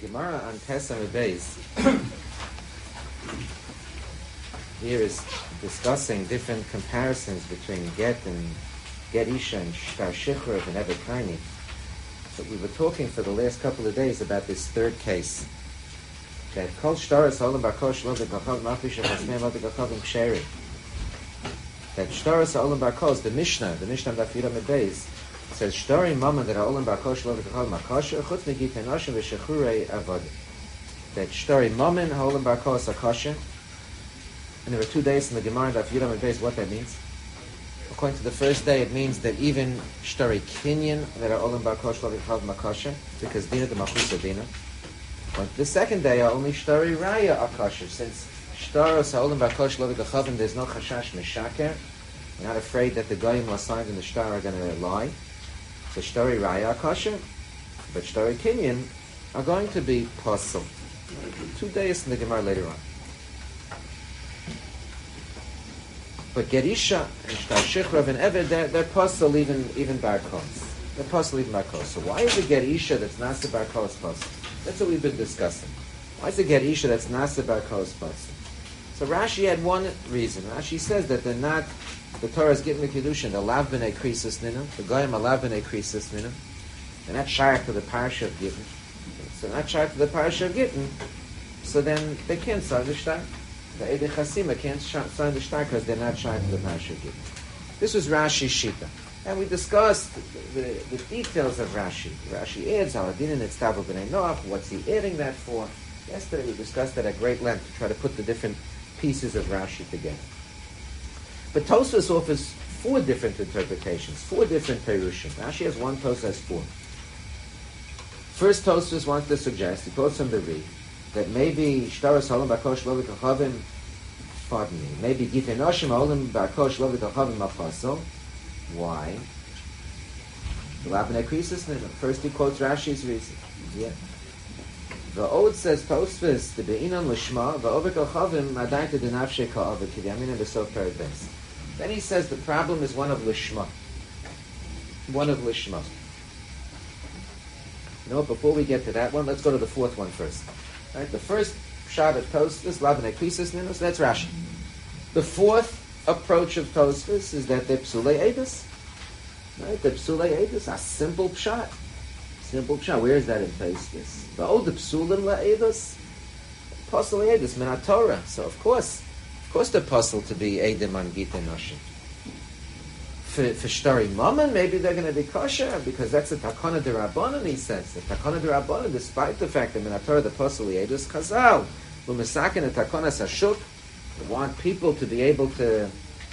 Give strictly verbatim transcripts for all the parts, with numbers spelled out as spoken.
Gemara on Pesach Beis here is discussing different comparisons between get and get isha and shtar shichur and evet kaini. So we were talking for the last couple of days about this third case, that kol shtaras ha'olam b'kosh lo v'gachav mafish ha'chasmei lo v'gachav m'ksheri. That shtaras ha'olam b'kosh, the Mishnah, the Mishnah Daf Yud Amud Beis, says shtari maman that ha'olam b'kosh lo v'gachav m'kasher chutz megit ha'nashim v'shechurei avad. That shtari maman ha'olam b'kosh ha'kasher. And there are two days in the Gemara Daf Yud Amud Beis what that means. According to the first day, it means that even shtari kinyan that are olam b'kosh lo v'gachav m'kasher, because dina the machusa dina. But the second day are only shtari raya are kosher, since shtaros ha'olam b'kosh lo v'gachav, there's no chashash mishaker. We're not afraid that the goyim who are signed in the shtar are going to lie. So shtari raya are kosher, but shtari kinyan are going to be posel. Two days in the Gemara later on. But Gerisha and Shtar Shichrav and Eved, they're, they're posel even, even barkos. They're posel even barkos. So why is the Gerisha that's nasa barkos posel? That's what we've been discussing. Why is the Gerisha that's nasa barkos posel? So Rashi had one reason. Rashi says that they're not, the Torah is given the Kedushin, the lav b'nei krisis ninam, the goyim are lav b'nei krisis ninam. They're not shaykh to the parasha of Gittin. So they're not shaykh to the parasha of Gittin, so then they can't sign the shtar. The Eidei Chasima can't sign the shtar because they're not shaykh to the parasha of Gittin. This was Rashi's shita. And we discussed the, the, the details of Rashi. Rashi adds, Haladin and Etztavu b'nei Noach, what's he adding that for? Yesterday we discussed that at great length to try to put the different pieces of Rashi together. But Tosfos offers four different interpretations, four different perushim. Rashi has one, Tosfos has four. First, Tosfos wants to suggest, he quotes from the Ri, that maybe Shtaros Ha'olam B'kosh Lo V'Kachavim, pardon me, maybe Gitei Noshim Ha'olam B'kosh Lo V'Kachavim Mafasol. Why? First he quotes Rashi's reason. Yeah. The Ode says Tosfos, the Be'inan Lishma, V'Ovek Al-Chavim, Adaita D'Nafshe Ka'avik, K'Yamin V'Sov Peretz. Then he says the problem is one of Lishma. One of Lishma. You know what, before we get to that one, let's go to the fourth one first. Right? The first shot of Tosfos, Lavnei Krisis Ninus, that's Rashi. The fourth approach of Tosfos is that they're Psulei Eidus. Right? They're Psulei Eidus, a simple pshat. Simple pshat. Where is that in Tosfos? The old Psulim La'edus, Posel Eidus, Min HaTorah. So of course, of course they're Posel to be Eidim on Gitei Noshim. For, for Shtari Mammon, maybe they're going to be kosher, because that's a Takana D'Rabbanan, he says. The Takana D'Rabbanan, despite the fact that Min HaTorah, the Posel Eidus, Chazal, L'Mesakin and Takana Sashuk, they want people to be able to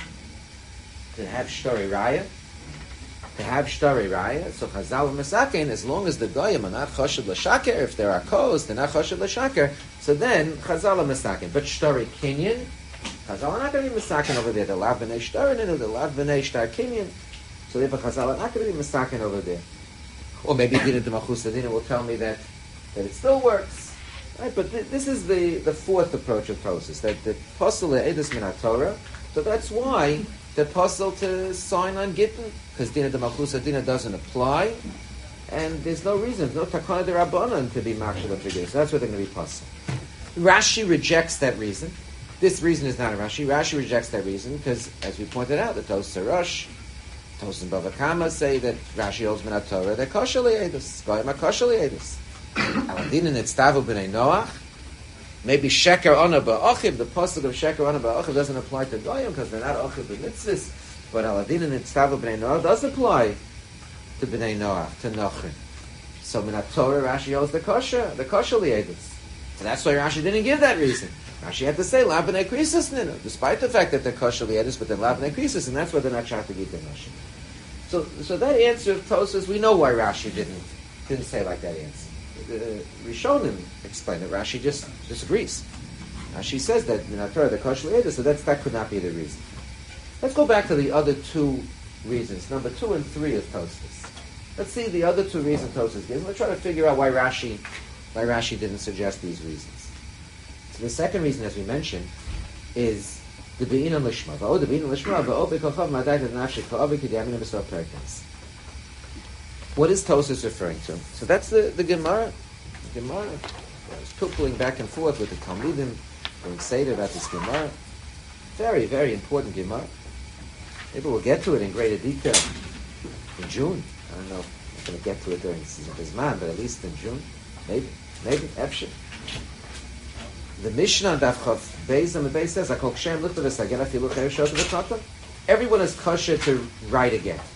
to have Shtari Raya, to have Shtari Raya. So Chazal L'Mesakin, as long as the Goyim are not Choshed L'Shaker, if there are Kos, they're not Choshed L'Shaker, so then Chazal L'Mesakin. But Shtari Kinyan, Chazal are not going to be Mesakin over there. They're Lav B'nei Shtar Ninu, they're Lav B'nei Shtar Kinyan. So therefore Chazal are not going to be Mesakin over there. Or maybe Dina D'Machus Dina will tell me that, that it still works. Right? But th- this is the, the fourth approach of Tosfos, that the Posel Eidus Min HaTorah. So that's why the Posel to sign on Gittin, because Dina D'Machus Dina doesn't apply, and there's no reason, there's no Takana D'Rabbanan to be Makshel of Gittin. So that's why they're going to be Posel. Rashi rejects that reason. This reason is not a Rashi. Rashi rejects that reason because, as we pointed out, the Tosfos Rosh, Tosfos and Bava Kama say that Rashi holds Min HaTorah, they're kosher li'edus, goyim are kosher li'edus. Aladin and Etztavu b'nei Noach, maybe Sheker Ona Ba'ochiv, the pasuk of Sheker Ona Ba'ochiv doesn't apply to goyim because they're not Ochiv b'mitzvahs, but Aladin and Etztavu b'nei Noach does apply to b'nei Noach, to Nochrim. So Min HaTorah, Rashi holds the kosher, the kosher li'edus. So that's why Rashi didn't give that reason. Rashi had to say Lav B'nei Krisis Ninu, despite the fact that they're kosher li'edus, but they're Lav B'nei Krisis, and that's why they're not Shach Gitei Noshim. So, so that answer of Tosfos, we know why Rashi didn't didn't say like that answer. The Rishonim explain that Rashi just disagrees. Rashi says that in HaTorah the kosher li'edus, so that's, that could not be the reason. Let's go back to the other two reasons, number two and three of Tosfos. Let's see the other two reasons Tosfos gives. Let's try to figure out why Rashi why Rashi didn't suggest these reasons. So the second reason, as we mentioned, is the Be'inan Lishma. V'o the Be'inan Lishma, v'o b'kochav madai d'nafshik ka'avik k'diyamin b'sov perekes. What is Tosfos referring to? So that's the, the Gemara. Gemara. I was pulling back and forth with the Talmidim, doing Seder about this Gemara. Very, very important Gemara. Maybe we'll get to it in greater detail in June. I don't know. I'm not going to get to it during the season of Bisman, but at least in June. Maybe. Maybe. Efshir. The Mishnah on Daf Chav Beis and the Beis says, "Akol kshem lichtav esagel afilu cher shot v'katan." Everyone is kosher to write a get.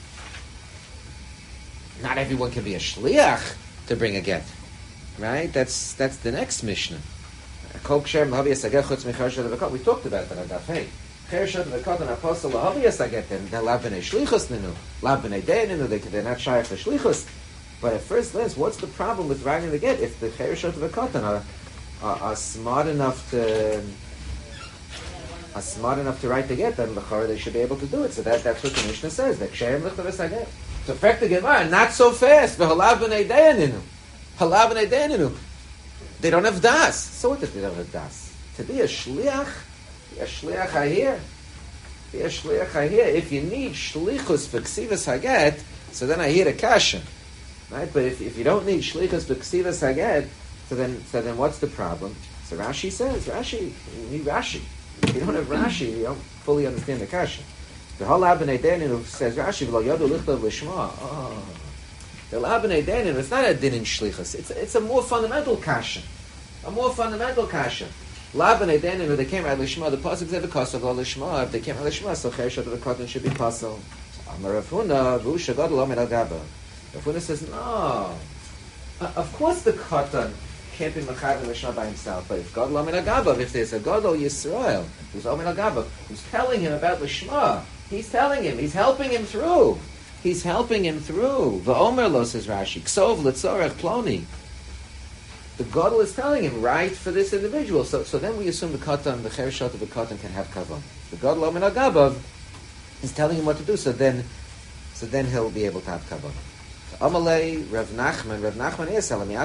Not everyone can be a shliach to bring a get, right? That's that's the next Mishnah. Akol kshem lahavi esagel chutz micher shot v'katan. We talked about that on Daf Hey. Cher shot v'katan apostle lahavi esagel. Then they lav b'nei shlichus ninu, lav b'nei dey ninu. They they're not shaykh to shlichus. But at first glance, what's the problem with writing the get if the cher shot v'katan are Are, are smart enough to are smart enough to write the get, then l'chara they should be able to do it. So that that's what the Mishnah says. That ksheim lichtav esaget. To affect the Gemara, not so fast. V'halav b'nei dayaninu, halav b'nei dayaninu. They don't have das. So what if they don't have das? To be a shliach, be a shliach ahir, be a shliach ahir. If you need shlichus for ksivas haget, so then I hear a kasha, right? But if if you don't need shlichus for ksivas haget, So then, so then, what's the problem? So Rashi says, Rashi, you need Rashi. If you don't have Rashi, you don't fully understand the kasha. The whole Abnei Denin says Rashi, "V'lo yadu lichtav l'shma." Oh, the Abnei Denin, it's not a din in shlichus. It's it's a more fundamental kasha, a more fundamental kasha. L'Abnei Denin, when they came out l'shma, the pasuk said v'kasav l'shma. If they came out l'shma, so chershat of the cotton should be pasal. Amar Rav Huna, v'hu shagad lo min al-gaba. Rav Huna says, no. Uh, of course, the cotton can't be mechaber l'shma by himself, but if God lamin agabav, if there's a Gadol Yisrael who's lamin agabav, who's telling him about l'shma, he's telling him, he's helping him through, he's helping him through. V'omer lo, says Rashi, ksov l'tzorech ploni. The Gadol is telling him, right for this individual. So, so then we assume the katan, the chershot of the katan can have kavan. The Gadol lamin agabav is telling him what to do. So then, so then he'll be able to have kavan. Amalei Rav Nachman, Rav Nachman is telling me,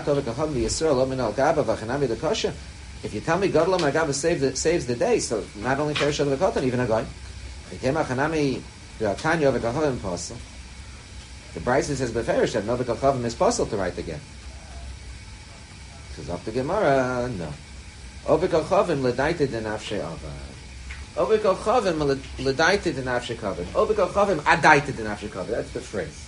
if you tell me God Lo Agaba saves the, saves the day, so not only Cher Shad V'Katan, even a guy. The Bryson says, Beferish, that no V'Kachavim is possible to write again. Says up the Gemara, no. Ov'Kachavim l'daita d'nafshe avad. Ov'Kachavim l'daita d'nafshe kavod. Ov'Kachavim adaita d'nafshe kavod. That's the phrase.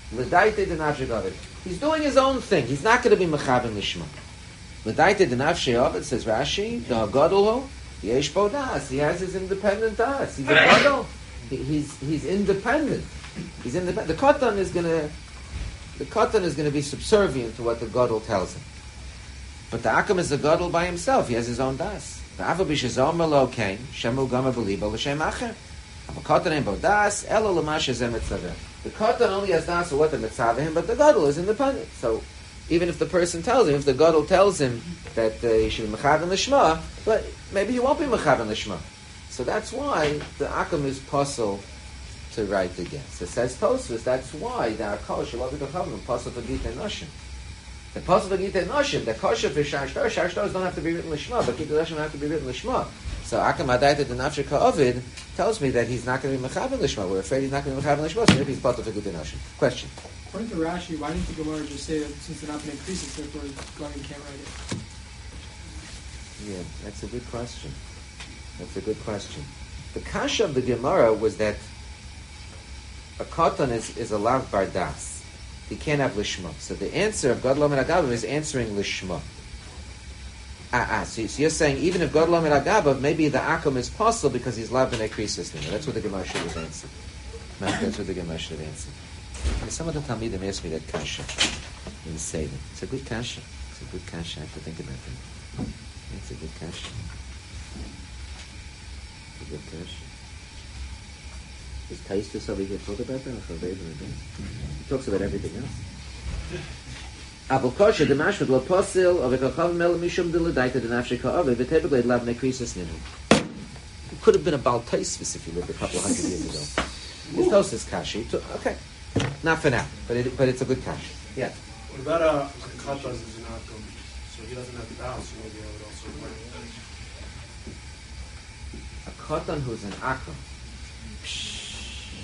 He's doing his own thing. He's not going to be mechaben lishma. L'daita d'nafshei ovid, says Rashi, the gadol yesh bo das. He has his independent das. He's a gadol. He, he's he's independent. He's independent. The katan is going to the katan is going to be subservient to what the gadol tells him. But the akam is a gadol by himself. He has his own das. The afa b'shezom lo kain shemu gama b'libo l'shem acher. The katan ain't bo das elo l'mash zeh mitzaveh. The katan only has das for what the mitzvah him, but the gadol is independent. So even if the person tells him, if the gadol tells him that uh, he should be mechaben l'shma, but maybe he won't be mechaben l'shma. So that's why the akam is puzzle to write again. So it says Tosfos, that's why the akal shel avik achavim puzzle for gita noshim. The puzzle for gita noshim, the kosher for shashtar, shashtar don't have to be written l'shma, but gita noshim have to be written l'shma. So akam adaita the nafshei ka'ovid tells me that he's not going to be mechaben l'shma. We're afraid he's not going to be mechaben l'shma, so maybe he's puzzle for gita noshim. Question. According to Rashi, why didn't the Gemara just say that since they're not going to increase it, therefore Kohen can't write it? Yeah, that's a good question. That's a good question. The kasha of the Gemara was that a katan is, is a lav bardas. He can't have lishma. So the answer of God Lamed Agabav is answering lishma. Ah, ah. So, so you're saying even if God Lamed Agabav, maybe the akum is possible because he's lav b'nei krisis. That's what the Gemara should have answered. That's what the Gemara should have answered. And some of the Talmidim asked me that kasha in Seder. It's a good kasha. It's a good kasha. I have to think about that. It's a good kasha. It's a good kasha. Is Taistus over here talk about that? He talks about everything else. Abu Kosher, the Mashmud, La Posil, of a Kachav Mel Mishum de Ledaita, the Nafshika of it, typically Lav Nekrisis Ninu. It could have been a Baal Taisvis if you lived a couple of hundred years ago. It's Tosfos Kashi. Okay. Not for now, but it, but it's a good Kashi. Yeah. What about a Katan who's an Akum? So he doesn't have the balance, so maybe I would also work. A Katan who's an Akum.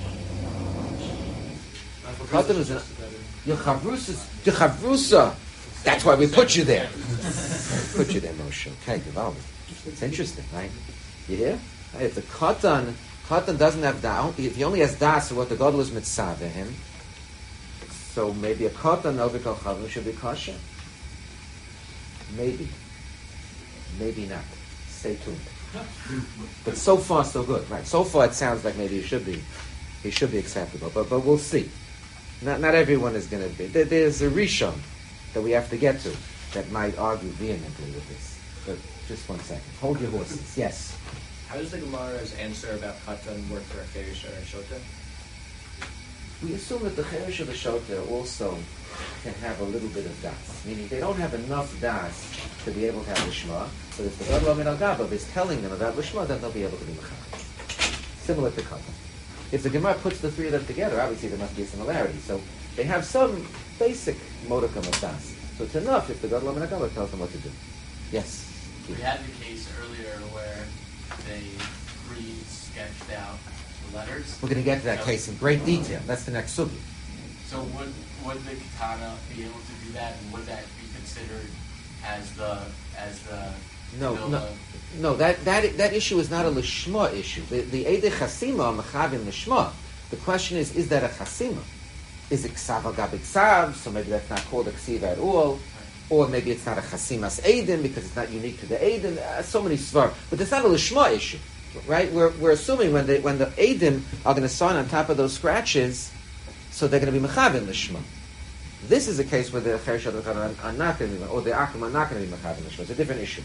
Katan is an your chavrusa, your chavrusa, That's why we put you there. Put you there, Moshe. Okay, Givaldi. It's interesting, right? You hear? Right? If the katan, katan doesn't have da, if he only has das, what the gadol is mitzvah him, so maybe a katan over kol chavim should be kosher. Maybe, maybe not. Stay tuned. But so far, so good, right? So far, it sounds like maybe he should be, he should be acceptable. But but we'll see. Not not everyone is going to be. There, there's a rishon that we have to get to that might argue vehemently with this. But just one second. Hold your horses. Yes. How does the Gemara's answer about katan work for a cheresh or a shota? We assume that the cheresh or the shota also can have a little bit of das, meaning they don't have enough das to be able to have lishma. But if the gadol min al-gabav is telling them about lishma, then they'll be able to be mechanic. Similar to katan. If the Gemara puts the three of them together, obviously there must be a similarity. So they have some basic modicum of das. So it's enough if the gadol min al-gabav tells them what to do. Yes. We had the case earlier where they pre-sketched out the letters. We're going to get to that So- case in great detail. That's the next sugi. So would would the katana be able to do that, and would that be considered as the as the No, the- no, no. That that that issue is not a lishma issue. The the edei chasima are mechavim lishma. The question is, is that a chasima? Is it ksav al gabi ksav? So maybe that's not called a ksiva at all, or maybe it's not a chasimas edim because it's not unique to the edim. Uh, so many svar, but it's not a lishma issue, right? We're we're assuming when they when the edim are going to sign on top of those scratches, so they're going to be mechavim lishma. This is a case where the cheresh or the katan are not going to be, or the akum are not going to be mechavim lishma. It's a different issue.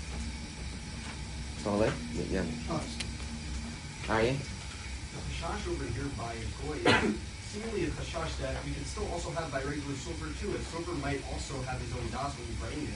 So, yeah, yeah. Are you? The chashash over here by Goy is seemingly a chashash that we can still also have by regular sofer too. A sofer might also have his own das when he's writing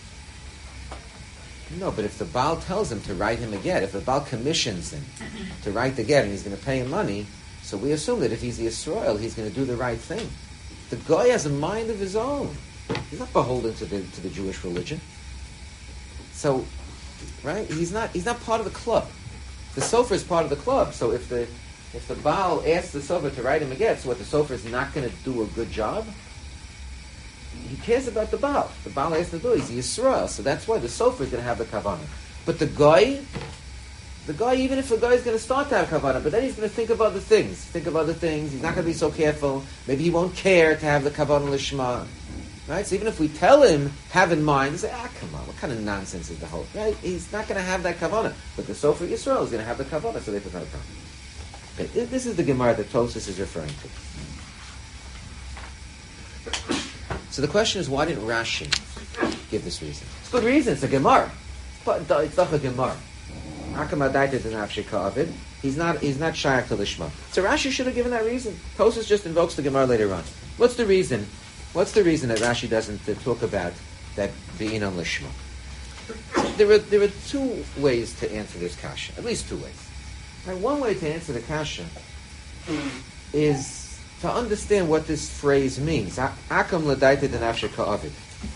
it. No, but if the Baal tells him to write him a get, if the Baal commissions him to write the get and he's going to pay him money, so we assume that if he's the Yisrael, he's going to do the right thing. The guy has a mind of his own. He's not beholden to the to the Jewish religion. So, right? He's not he's not part of the club. The sofer is part of the club. So if the if the Baal asks the sofer to write him a get, so what, the sofer is not going to do a good job? He cares about the Baal. The Baal has to do it. He's a Yisrael. So that's why the sofer is going to have the kavanah. But the guy, the guy, even if the guy is going to start to have kavanah, but then he's going to think of other things. Think of other things. He's not going to be so careful. Maybe he won't care to have the kavanah lishma. Right? So even if we tell him, have in mind, he say, ah, come on, what kind of nonsense is the whole? Right? He's not going to have that kavanah. But the sofer Yisrael is going to have the kavanah, so therefore it's not a problem. Okay, this is the Gemara that Tosfos is referring to. So the question is, why didn't Rashi give this reason? It's a good reason. It's a Gemara, but it's not a Gemara. He's not. He's not shaykh to lishma. So Rashi should have given that reason. Tosfos just invokes the Gemara later on. What's the reason? What's the reason that Rashi doesn't uh, talk about that being on lishma? There are there are two ways to answer this kasha. At least two ways. Right, one way to answer the kasha is to understand what this phrase means. Akam l'daita denafshe ka'avid.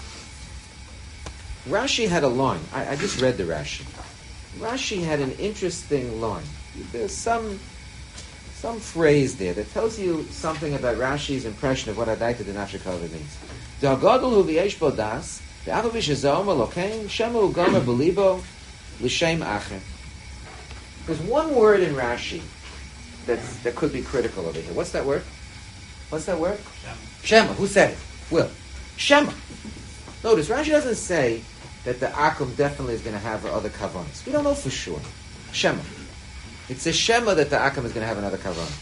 Rashi had a line. I, I just read the Rashi. Rashi had an interesting line. There's some some phrase there that tells you something about Rashi's impression of what adaita denafshe ka'avid means. Da'gadol hu v'yesh bo das ve'achav v'shezom elokein shemu gomer b'libo l'shem acher. There's one word in Rashi that's, that could be critical over here. What's that word? What's that word? Shema. Shema. Who said it? Will. Shema. Notice, Rashi doesn't say that the Akum definitely is going to have other kavanas. We don't know for sure. Shema. It's a Shema that the Akum is going to have another kavanah.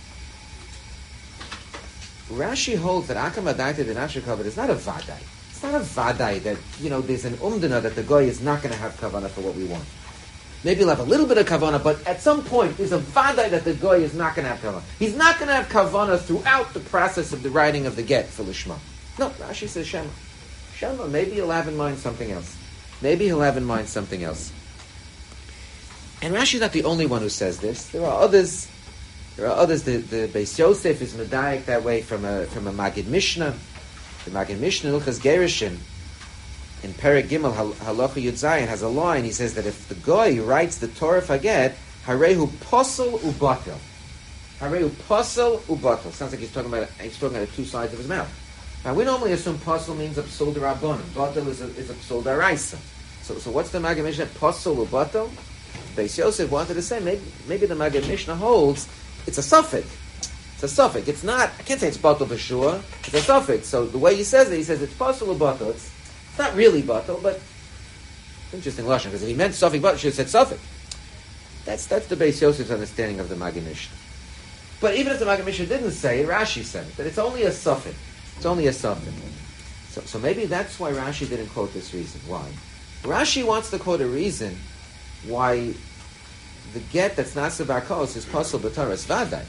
Rashi holds that Akum Adaita Denafshe Kavod is not a Vadai. It's not a Vadai that, you know, there's an Umdana that the Goy is not going to have kavanah for what we want. Maybe he'll have a little bit of kavanah, but at some point there's a vadai that the goy is not going to have kavanah. He's not going to have kavanah throughout the process of the writing of the get for lishma. No, Rashi says shema. Shema. Maybe he'll have in mind something else. Maybe he'll have in mind something else. And Rashi's not the only one who says this. There are others. There are others. The, the Beis Yosef is medayik that way from a from a Magid Mishnah. The Magid Mishnah Ilchas Gerushin in Perek Gimel Halacha Yud Zayin has a line. He says that if the goy writes the Torah Faget, Harehu Posel Ubatel. Harehu Posel Ubatel. Sounds like he's talking about he's talking about two sides of his mouth. Now, we normally assume pasul means a psul d'rabbanan. Batel is a, is a psul d'araisa. So, so what's the Maggid Mishnah? Pasul or batel? Beis Yosef wanted to say, maybe, maybe the Maggid Mishnah holds it's a suffix. It's a suffix. It's not, I can't say it's batel for sure. It's a suffix. So the way he says it, he says it's pasul or batel. It's, it's not really batel, but it's interesting lashon, because if he meant suffix batel, he should have said suffix. That's, that's the Beis Yosef's understanding of the Maggid Mishnah. But even if the Maggid Mishnah didn't say it, Rashi said it, that it's only a suffix. It's only a suffix. So, so maybe that's why Rashi didn't quote this reason. Why? Rashi wants to quote a reason why the get that's not Sabarkos is pasul b'Torah Vadai.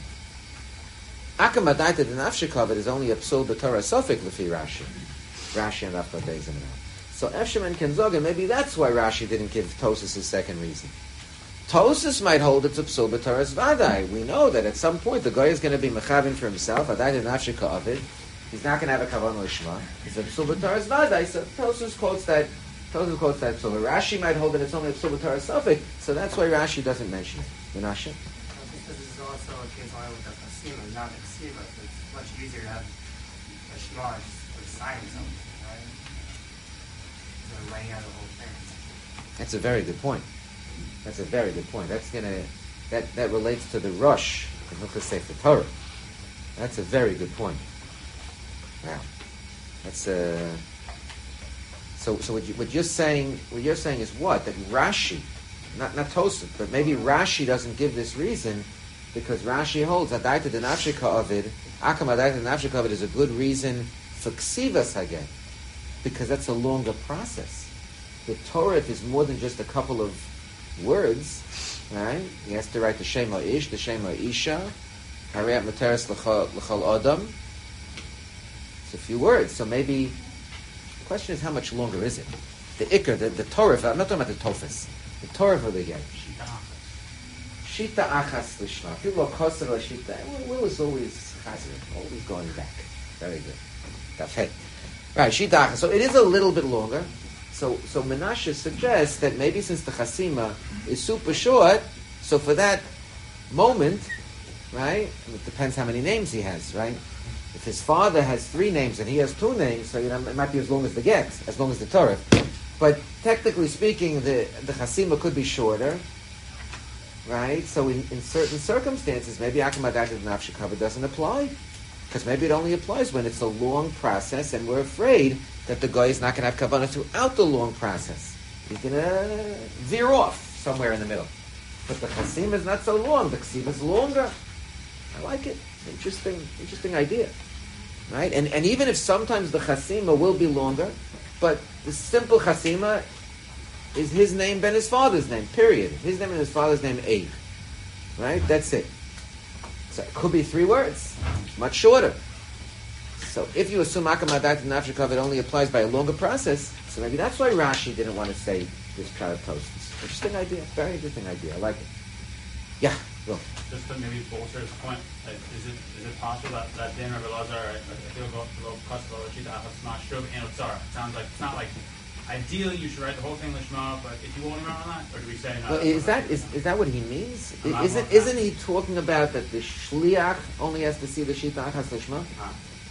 Akam Adaita D'Nafshikavit is only a psul b'Torah Sofik Lefi Rashi. Rashi and After Days and So Efshem and Kenzoga, maybe that's why Rashi didn't give Tosis his second reason. Tosis might hold it's a psul b'Torah Vadai. We know that at some point the guy is going to be mechavin for himself. Adaita D'Nafshikavit. He's not going to have a kavan lishma. It's a psul b'Torah Vadai. So Tosis quotes that. Tosis quotes that psul. Rashi might hold that it's only a psul b'Torah Sofik. So that's why Rashi doesn't mention it. Menashe. Because this is also a case only with the Kasima, not the Kasima, so it's much easier to have a Shema just recite something, right? Than laying out the whole thing. That's a very good point. That's a very good point. That's gonna that, that relates to the rush in Hilchos Sefer Torah. That's a very good point. Wow. That's a so so what, you, what you're saying what you're saying is what? That Rashi, not not Tosaf, but maybe Rashi doesn't give this reason because Rashi holds Adaita D'Nafshika Ovid, Akam Adaita D'Nafshika Ovid is a good reason for Ksivas Hageh, because that's a longer process. The Torah is more than just a couple of words, right? He has to write the Shema Ish, the Shema Isha, Hariyat Materis L'chal Adam. It's a few words, so maybe the question is how much longer is it? The Iker, the, the Torah, I'm not talking about the Tofis, the Torah for the Yad. Shita Achas Lishma. People are Koser Shita. Will is always Chazir, always going back. Very good. Dafet. Right, Shita Achas. So it is a little bit longer. So, so Menashe suggests that maybe since the Chasima is super short, so for that moment, right? It depends how many names he has, right? If his father has three names and he has two names, so you know it might be as long as the get, as long as the Torah. But technically speaking, the the Chasima could be shorter, right? So in, in certain circumstances, maybe Akam Adaita D'Nafshika doesn't apply, because maybe it only applies when it's a long process and we're afraid that the guy is not going to have kavanah throughout the long process. He's going to veer off somewhere in the middle. But the chasim is not so long. The ksiv is longer. I like it. Interesting, interesting idea, right? And and even if sometimes the chasima will be longer, but the simple chasima is his name ben his father's name. Period. His name and his father's name Abe. Right. That's it. So it could be three words, much shorter. So if you assume Akam Adaita D'Nafshika, it only applies by a longer process, so maybe that's why Rashi didn't want to say this kind of toast. Interesting idea, very interesting idea. I like it. Yeah, Will. Just to maybe bolster his point, like, is it is it possible that that Dan Rabbi Lazar, I feel go go Kosovo Rashid Achas Mashub and Otzara? It sounds like it's not like ideally you should write the whole thing Lishma, but if you want to on that, or do we say no? Well, is that is is that what he means? I'm Isn't isn't he talking about that the shliach only has to see the Shita Achas Lishma? Ah.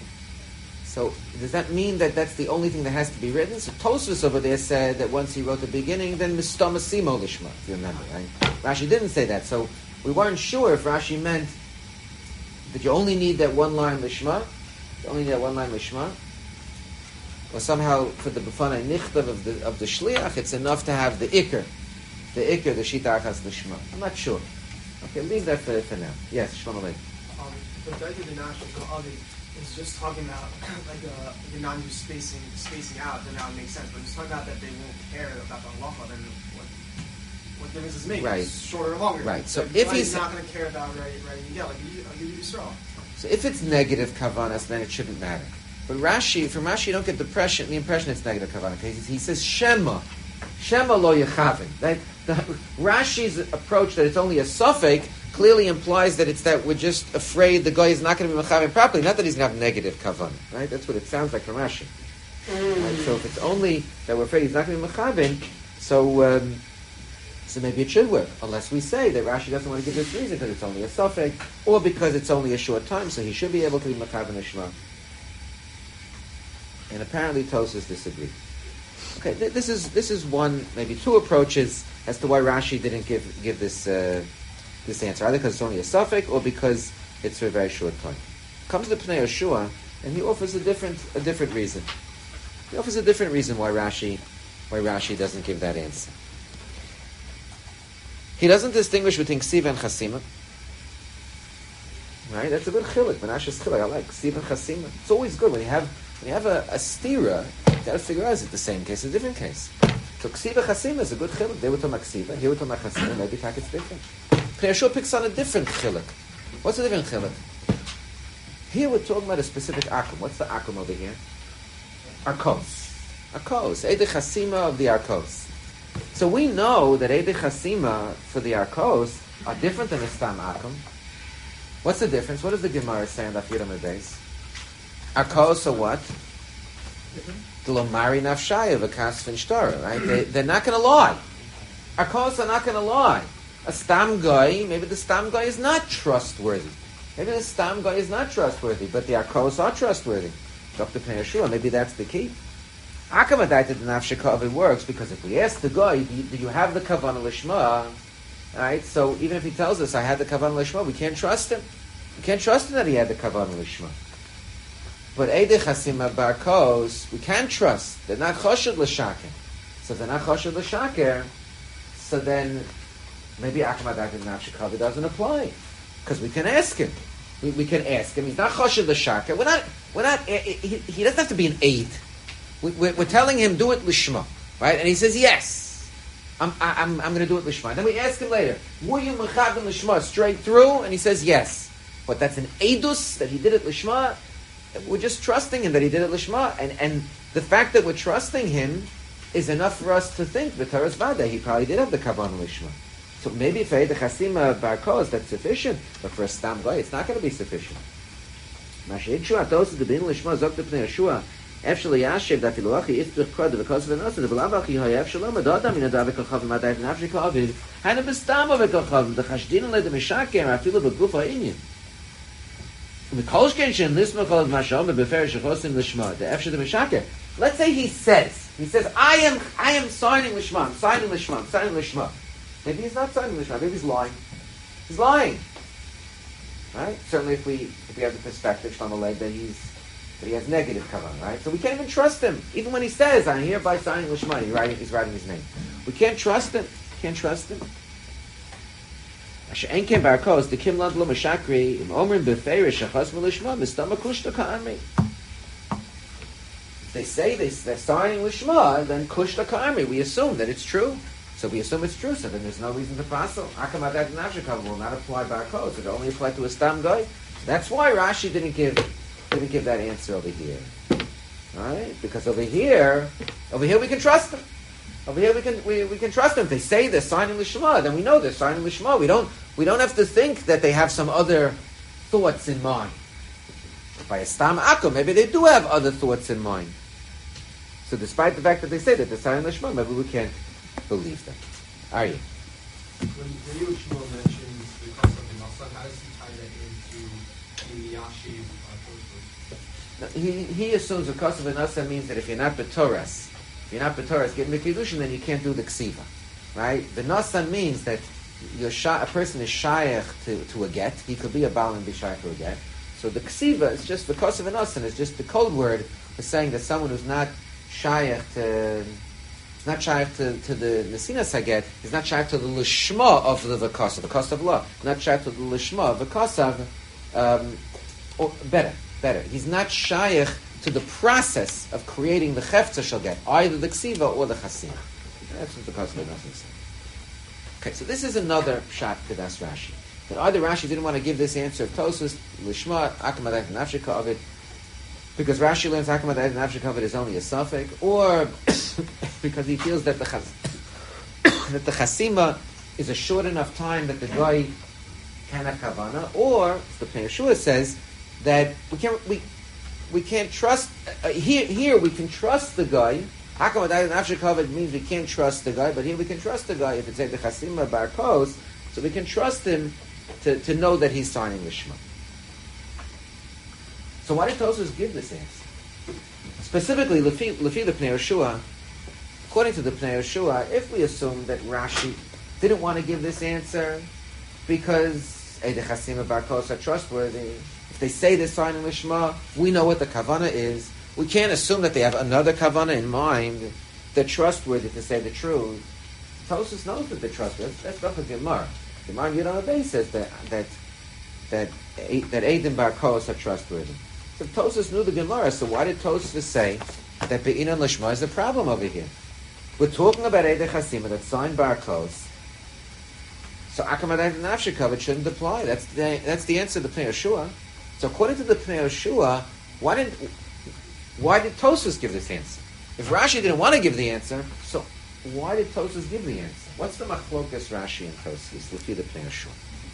So does that mean that that's the only thing that has to be written? So Tosfos over there said that once he wrote the beginning, then Mistama Simo Lishma, if you remember, right? Rashi didn't say that, so we weren't sure if Rashi meant that you only need that one line Lishma, you only need that one line Lishma, or somehow for the B'fanai Nichtav of the of the Shliach, it's enough to have the Iker, the Iker, the Shita Achas Lishma. I'm not sure. Okay, leave that for, for now. Yes, Shlomo Leib. Um, but Daita D'Nafshika Ovid is just talking about like a, like a non-use spacing spacing out, then that would make sense. But it's talking about that they won't care about the halacha, then what what difference does it make? Right. It's shorter or longer. Right. So if he's he's not going to care about writing, writing yeah, like you, I'll give you Yisrael. So if it's negative kavanas, then it shouldn't matter. But Rashi, from Rashi, you don't get the impression, the impression it's negative kavanah. He, he says Shema, Shema lo yechavin. That the, Rashi's approach that it's only a suffix clearly implies that it's that we're just afraid the guy is not going to be mechavin properly, not that he's going to have negative kavanah. Right? That's what it sounds like from Rashi. Right? So if it's only that we're afraid he's not going to be mechavin, so um, so maybe it should work, unless we say that Rashi doesn't want to give this reason because it's only a suffix, or because it's only a short time, so he should be able to be mechavin ishma. And apparently Tosfos disagree. Okay, th- this is this is one, maybe two approaches as to why Rashi didn't give give this uh, this answer, either because it's only a suffix or because it's for a very short time. Comes to Pnei Yehoshua, and he offers a different a different reason. He offers a different reason why Rashi why Rashi doesn't give that answer. He doesn't distinguish between Ksiva and Chasima. Right? That's a good chiluk. Menashe's chiluk. I like Ksiva and Chasima. It's always good when you have when you have a, a stira. You got to figure out is it the same case or a different case. So Ksiva Chasima is a good chiluk. They were talking about Ksiva. Here we're talking about Chasima. Maybe tak it's different. Pnei Yehoshua picks on a different chiluk. What's the different chiluk? Here we're talking about a specific akum. What's the akum over here? Arkos. Arkos. Eidei Chasima of the Arkos. So we know that Eidei Chasima for the Arkos are different than the Stam Akum. What's the difference? What does the Gemara say on the Afiram Beis? Arkos are what? The Lomari Nafshaya v'Kas Finshtar, right? They, they're not going to lie. Arkos are not going to lie. A Stam guy, maybe the Stam guy is not trustworthy. Maybe the Stam guy is not trustworthy, but the Arkos are trustworthy. Doctor Pnei Yehoshua, maybe that's the key. Akamadai to the Nafshika, it works because if we ask the guy, do you, do you have the Kavanah Lishma? Right? So even if he tells us, I had the Kavanah Lishma, we can't trust him. We can't trust him that he had the Kavanah Lishma. But Eidei Chasima Barkos, we can't trust. They're not Choshad L'Shaker. So if they're not Choshad L'Shaker, so then maybe Akamadai to the Nafshika doesn't apply. Because we can ask him. We, we can ask him. He's not Choshad L'Shaker. We're not, we're not, he, he doesn't have to be an aid. We're, we're telling him, do it lishma, right? And he says, yes, I'm I'm I'm going to do it lishma. And then we ask him later, were you mechavim lishma straight through? And he says, yes. But that's an edus that he did it lishma. We're just trusting him that he did it lishma. And and the fact that we're trusting him is enough for us to think, v'taras vada, he probably did have the kavanah lishma. So maybe for the chasima barkos, that's sufficient. But for a stam guy, it's not going to be sufficient. Mashayid shua tosu the bin lishma zok Pnei Yehoshua. Actually, Yashiv that Filoachi is the crowd because of an us the Balavachi Hayaf Shalom Adada min Adav Kochav Madai in Africa Avid Hana Bestam of Kochav the Chashdin le the Mishaker I feel the Gufa Indian. The Kolshkenshin Lisma called Masham Befer Shachosim Lishma the After the Mishaker. Let's say he says he says I am I am signing Lishma I'm signing Lishma I'm signing Lishma. Maybe he's not signing Lishma. Maybe he's lying. He's lying. Right? Certainly, if we if we have the perspective from a leg that he's But he has negative kavanah, right? So we can't even trust him. Even when he says, I'm hereby signing Lishma, he's writing, he's writing his name. We can't trust him. Can't trust him. Barkos, the Kim Land Lomashakri, Im Omrim Beferish, Shachas Lishma, Mistama Kushta Ka'amri. If they say they, they're signing Lishma, then Kushta Ka'amri. We assume that it's true. So we assume it's true, so then there's no reason to pass it. Akamadat Nafshikav will not apply Barkos. It only apply to a Stam guy. That's why Rashi didn't give didn't give that answer over here. Right? Because over here, over here we can trust them. Over here we can we, we can trust them. If they say they're signing Lishma, then we know they're signing Lishma. We don't we don't have to think that they have some other thoughts in mind. By a Stam Akum, maybe they do have other thoughts in mind. So despite the fact that they say that they're signing Lishma, maybe we can't believe them. Are you? When Yehoshua mentions the concept of Nasa, how does he tie that into the Yashiv? He, he assumes the cost of an asa means that if you're not betoras, if you're not betoras, get mikidushin, then you can't do the ksiva, right? The nasan means that you're shy, a person is shayach to, to a get. He could be a baal and be shayach to a get. So the ksiva is just the cost of an asa, it's just the code word for saying that someone who's not shayach to, not shayach to, to the nesinas haget, is not shayach to the lishma of the v'kasav, the cost of law, not shayach to the lishma of v'kasav, um, or better. Better. He's not shaykh to the process of creating the chefza shall get, either the ksiva or the chasim. That's what the Kosovo doesn't say. Okay, so this is another shot to das Rashi. That either Rashi didn't want to give this answer of Tosfos, Lishma, Akamadai Nafshika of it, because Rashi learns Akamadai Nafshika of it is only a suffix, or because he feels that the chas- that the chasima is a short enough time that the guy can have kavana, or the Pnei Yehoshua says that we can't we we can't trust uh, here here we can trust the guy. Hakamadai Nafshikavod means we can't trust the guy, but here we can trust the guy if it's like the Chasima Barkos, so we can trust him to, to know that he's signing the Shema. So why did Tosfos give this answer? Specifically, Lefi Lefi the Pnei Yehoshua, according to the Pnei Yehoshua, if we assume that Rashi didn't want to give this answer because Eidei Chasima Bar Kos are trustworthy, if they say this sign in Lishma, we know what the kavanah is. We can't assume that they have another kavanah in mind. They're trustworthy to say the truth. Tosfos knows that they're trustworthy. That's not the Gemara. The Gemara in Yud Aleph says that that that that Eidim Bar Kos are trustworthy. So Tosfos knew the Gemara. So why did Tosfos say that Be'inan Lishma is a problem over here? We're talking about Eidei Chasima that signed Bar Kos. So Akamadai and Nafshikov shouldn't apply. That's the that's the answer to the Pnei Yehoshua. So according to the Pnei Yehoshua, why didn't why did Tosfos give this answer? If Rashi didn't want to give the answer, so why did Tosfos give the answer? What's the machlokas Rashi and Tosfos? Look at the Pnei Yehoshua.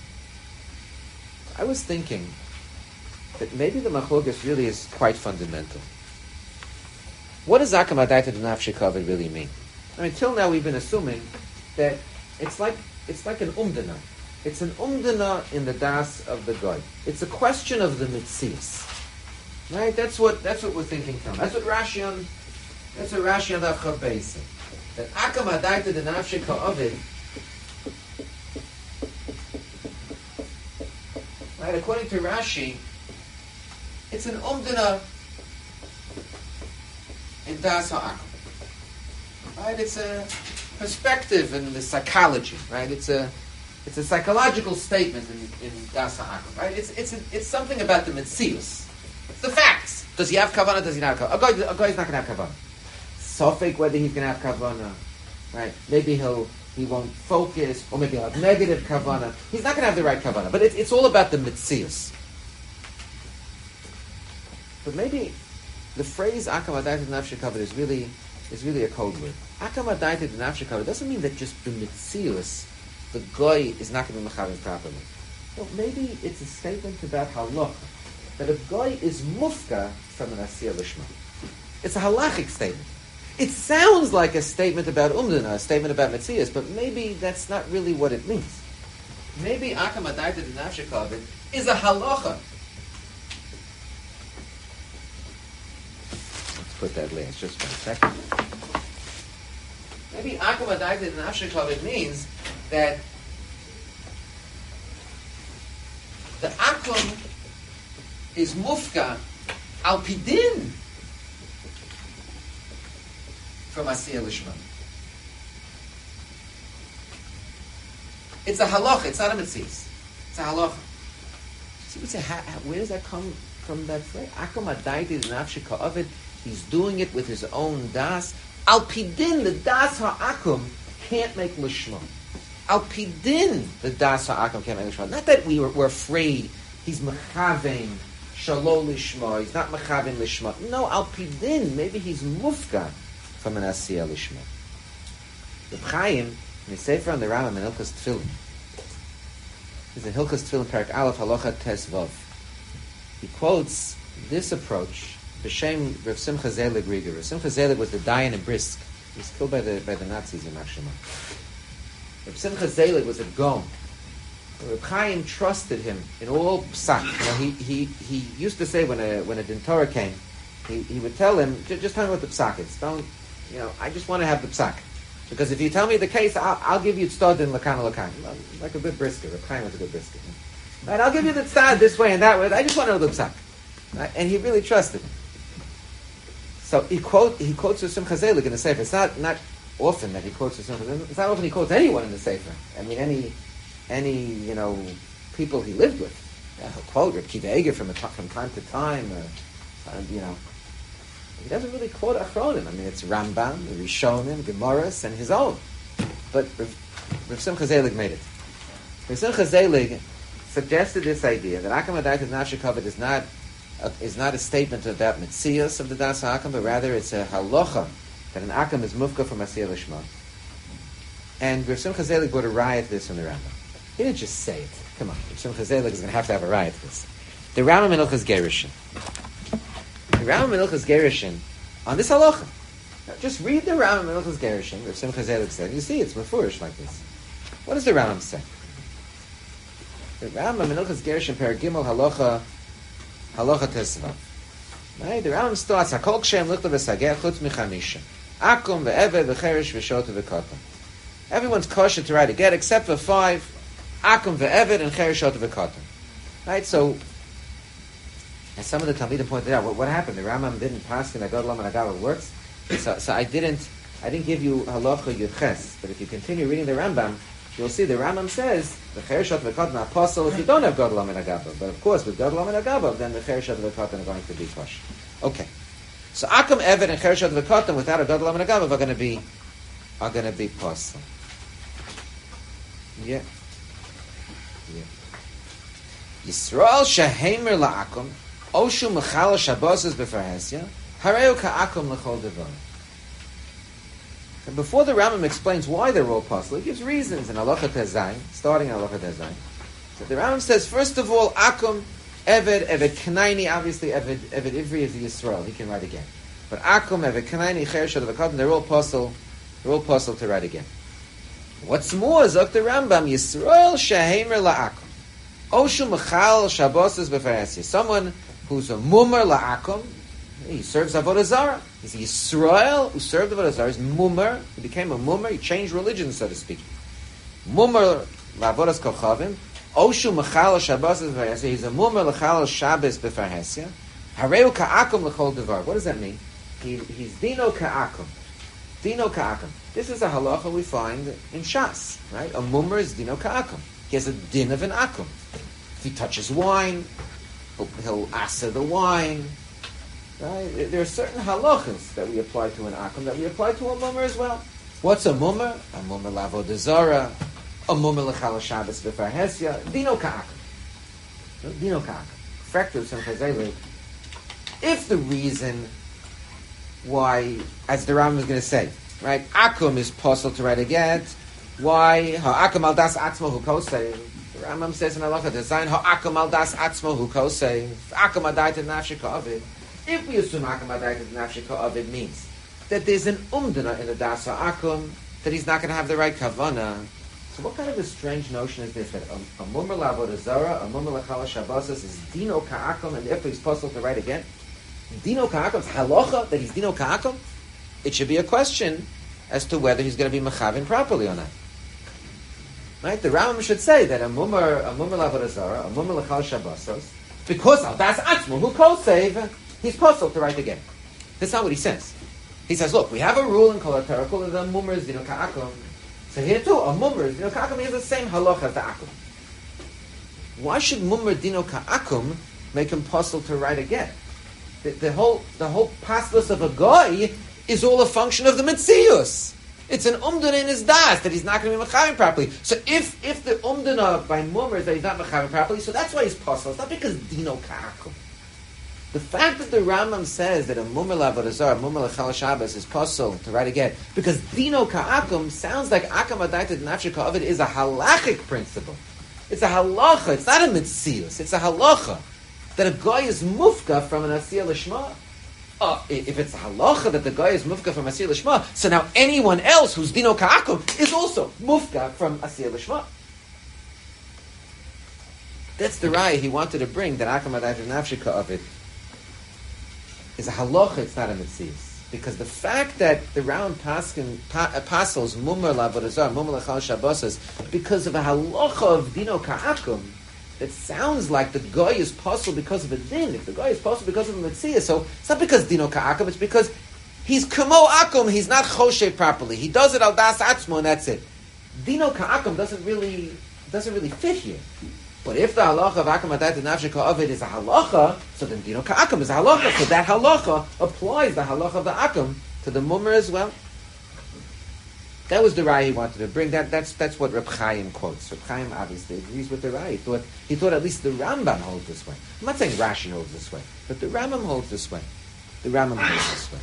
I was thinking that maybe the machlokas really is quite fundamental. What does Akamadai to the Nafshikov really mean? I mean, till now we've been assuming that it's like it's like an umdana. It's an umdana in the das of the goy. It's a question of the mitzias, right? That's what that's what we're thinking from. That's what Rashi on that's what Rashi on Avchav Beis said. That Akamadai to the Nafshikov Ovid. Right, according to Rashi, it's an umdana in das ha'akum. Right, it's a perspective in the psychology. Right, it's a it's a psychological statement in, in das ha'akum. Right, it's it's a, it's something about the mitzius. It's the facts. Does he have kavanah? Does he not have kavanah? A guy, a guy's not going to have kavanah. Sofek whether he's going to have kavanah. Right, maybe he'll. He won't focus, or maybe he'll have negative kavanah. He's not going to have the right kavanah. But it, it's all about the mitzius. But maybe the phrase "akamadai to nafshikavod" is really is really a code word. Akamadai to nafshikavod doesn't mean that just the mitzius, the goy is not going to be mechavim properly. No, maybe it's a statement about halacha that a goy is mufka from an asiyah lishma. It's a halachic statement. It sounds like a statement about umdana, a statement about mitzias, but maybe that's not really what it means. Maybe akamadai to nafshikavod is a halacha. Let's put that last just for a second. Maybe akamadai to nafshikavod means that the akum is mufka al pidin from asiyah lishma. It's a halacha. It's not a mitzvah. It's a halacha. See, what's a, how, where does that come from? That phrase? Akum adayti nafshika ovid. He's doing it with his own das. Al pidin, the das ha'akum can't make lishma. Al pidin, the das ha'akum can't make lishma. Not that we were, we're afraid he's mechavein shalom lishma. He's not mechavein lishma. No, al pidin. Maybe he's mufka from an asiyah lishma. Reb Chaim, in the Sefer on the Rambam in Hilchos Tefillin, is in Hilchos Tefillin Parak Aleph Halacha Tes Vav. He quotes this approach, B'Shem Rav Simcha Zelig Rieger. Rav Simcha Zelig was the Dayan in Brisk. He was killed by the by the Nazis in Machshema. Rav Simcha Zelig was a Gaon. Reb Chaim trusted him in all psak. You know, he he he used to say when a when a din Torah came, he, he would tell him, just tell me what the psak is. Don't, you know, I just want to have the psak. Because if you tell me the case, I'll, I'll give you tzad in lakana lakan. Like a good brisker. Reb Chaim was a good brisker. Right? I'll give you the tzad this way and that way. I just want to know the psak. Right? And he really trusted him. So he quote he quotes Simcha Zelig in the Sefer. It's not not often that he quotes Simcha Zelig. It's not often he quotes anyone in the Sefer. I mean, any any you know people he lived with. Yeah, he'll quote Reb Kiva Eger from from time to time. Uh, and, you know. He doesn't really quote Achronim. I mean, it's Rambam, Rishonim, Gemaras, and his own. But Rav Simcha Zelig made it. Rav Simcha Zelig suggested this idea that Akam Adayt Nafshikavod is not a, is not a statement about Metzias of the Das HaAkam, but rather it's a halacha that an Akam is mufka from Asiyah Lishma. And Rav Simcha Zelig brought a riot to this from the Rambam. He didn't just say it. Come on, Rav Simcha Zelig is going to have to have a riot to this. The Rambam in Ilchos Gerushin. The Rambam in Ilchos Gerushin on this halacha. Now, just read the Rambam in Ilchos Gerushin. Rav Simcha Zelig said, you see, it's mefurish like this. What does the Rambam say? The Rambam in Ilchos Gerushin, Perek Gimel, halacha, halacha tesva. Right? The Rambam starts, Hakol Kshem Lichta V'Sageh Chutz Michamisha. Akum Ve'eved V'Cheresh V'Shota V'Kotam. Everyone's kosher to write a get except for five, Akum Ve'eved and Cheresh Shota V'Kotam. Right? So, as some of the Talmidim pointed out, what, what happened? The Rambam didn't pass in Agad Lam and Agava works. So, so I didn't, I didn't give you Halacha Yudches. But if you continue reading the Rambam, you'll see the Rambam says the Cheresh Shota V'Kotam apostle if you don't have Gad Lam and Agava. But of course, with Gad Lam and Agava, then the Cheresh Shota V'Kotam are going to be kosher. Okay. So Akum Eved and Cheresh Shota V'Kotam without a Gad Lam and Agava are going to be are going to be apostle. Yeah. Yeah. Yisrael shehemer la'akum, oshu mechal shabbos b'farhesya, hareu ka'akum l'chol devar. And before the Rambam explains why they're all apostle, he gives reasons in Halacha Tezayin, starting in Halacha Tezayin. So the Rambam says, first of all, akum, eved, eved kanaini, obviously eved, eved ivri is the Yisrael, he can write again. But akum, eved kanaini, cheresh v'kotam, they're all apostle, they're all apostle to write again. What's more, Zok the Rambam, Yisrael shehemer la'akum. Oshu mechal shabbos b'farhesya. Someone who's a mumar la'akum, he serves Avodah Zarah. He's Yisrael who served Avodah Zarah. He's mumar. He became a mumar. He changed religion, so to speak. Mumar la'avodas kochavim. Oshu mechal shabbos b'farhesya. He's a mumar l'chal shabbos b'farhesya. Hareu ka'akum l'chol devar. What does that mean? He, he's dino ka'akum. Dino ka'akum. This is a halacha we find in Shas, right? A mumar is dino ka'akum. He has a din of an akum. If he touches wine, he'll, he'll asa the wine. Right? There are certain halachas that we apply to an akum that we apply to a mumar as well. What's a mumar? A mumar l'avodah zarah. A mumar l'chal Shabbos b'farhesya. Dino ka'akum. Dino ka'akum. Fractal some chazaylik. If the reason why, as the Rambam is going to say, right, akum is possible to write a get. Why? Ha'akum al das atzmo hu kosei. The Rambam says in Halacha Design, Ha'akum al das atzmo hu kosei. Akum adaited nafshi ka'avid. If we assume akum adaited nafshi ka'avid means that there's an umdana in the das ha'akum, that he's not going to have the right kavana. So what kind of a strange notion is this? That a, a mumar la'avodah zarah, a mumar l'chal shabbos is dino ka'akum, and therefore he's possible to write again? Dino ka'akum, halacha that he's dino ka'akum? It should be a question as to whether he's going to be mechavin properly or not. Right? The Rambam should say that a mumar, a mumar la'avodah zarah, a mumar l'chal shabbosos, because of das atzmo who kosev, he's possible to write again. That's not what he says. He says, look, we have a rule in Kol HaTorah called the mumar is dino ka'akum. So here too, a mumar is dino ka'akum. He has the same halacha as the akum. Why should mumar dino ka'akum make him possible to write again? The, the whole, the whole pastos of a guy is all a function of the Metzius. It's an umdana in his das that he's not going to be mechavim properly. So if if the umdana by mumar is that he's not mechavim properly, so that's why he's possible. It's not because dino ka'akum. The fact that the Rambam says that a mumar la'avodah zarah, a mumar l'chal Shabbos is possible to write again, because dino ka'akum sounds like akam adaited nafshi ka'avid is a halachic principle. It's a halacha. It's not a Metzius. It's a halacha that a guy is mufka from an asiyah l'shma. Uh, if it's a halacha that the guy is mufka from asiyah l'shma, so now anyone else who's dino ka'akum is also mufka from asiyah l'shma. That's the raya he wanted to bring, that akam adaited nafshi ka'avid is a halacha, it's not a metzius. Because the fact that the round paskin pa, apostles mumar la'avodah zarah, mumar l'chal shabbos, because of a halacha of dino ka'akum, it sounds like the guy is possible because of a din. If the guy is possible because of a metzius, so it's not because dino ka'akum, it's because he's kamo akum, he's not choshe properly. He does it al das atzmo, and that's it. Dino ka'akum doesn't really doesn't really fit here. But if the halacha of akum adaited nafshi ka'avid is a halacha, so then dino ka'akum is a halacha. So that halacha applies the halacha of the akum to the mumar as well. That was the raya he wanted to bring. That that's that's what Reb Chaim quotes. Reb Chaim obviously agrees with the raya. He thought he thought at least the Rambam holds this way. I'm not saying Rashi holds this way, but the Rambam holds this way. The Rambam holds this way.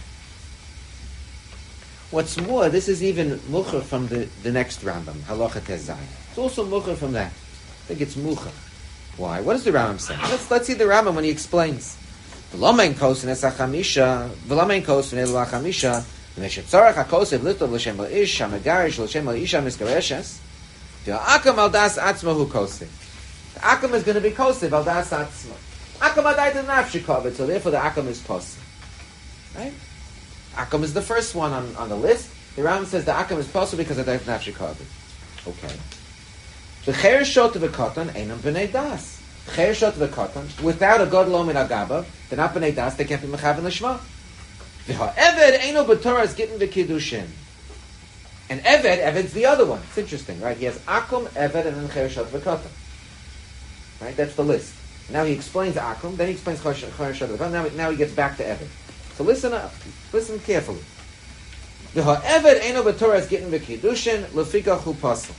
What's more, this is even mucher from the, the next Rambam, Halacha Tezai. It's also mucher from that. I think it's mucha. Why? What does the Rambam say? Let's let's see the Rambam when he explains. V'lamein kosin es hachamisha, v'lamein kosin el hachamisha, v'meshetzarach hakosev litov l'shem la'ish, hamegarish l'shem la'isha miskareshes, v'akam al das atzma hu kosev. The akam is going to be kosev al das atzma. Akam adaita nafshi kavod, so therefore the akam is possible. Right? Akam is the first one on, on the list. The Rambam says the akam is possible because of adaita nafshi kavod. Okay. The cher shot of a katan einam b'nei das. Cher shot of a katan without a god lo min agaba, they're not b'nei das. They can't be mechaven l'shma. V'ha eved eino b'toras gittin v'kiddushin. And eved, eved's the other one. It's interesting, right? He has akum, eved, and then cher shot of a katan. Right? That's the list. Now he explains akum, then he explains cher shot of a katan. Now, now he gets back to eved. So listen up, listen carefully. V'ha eved eino b'toras gittin v'kiddushin lefikach hu pasel.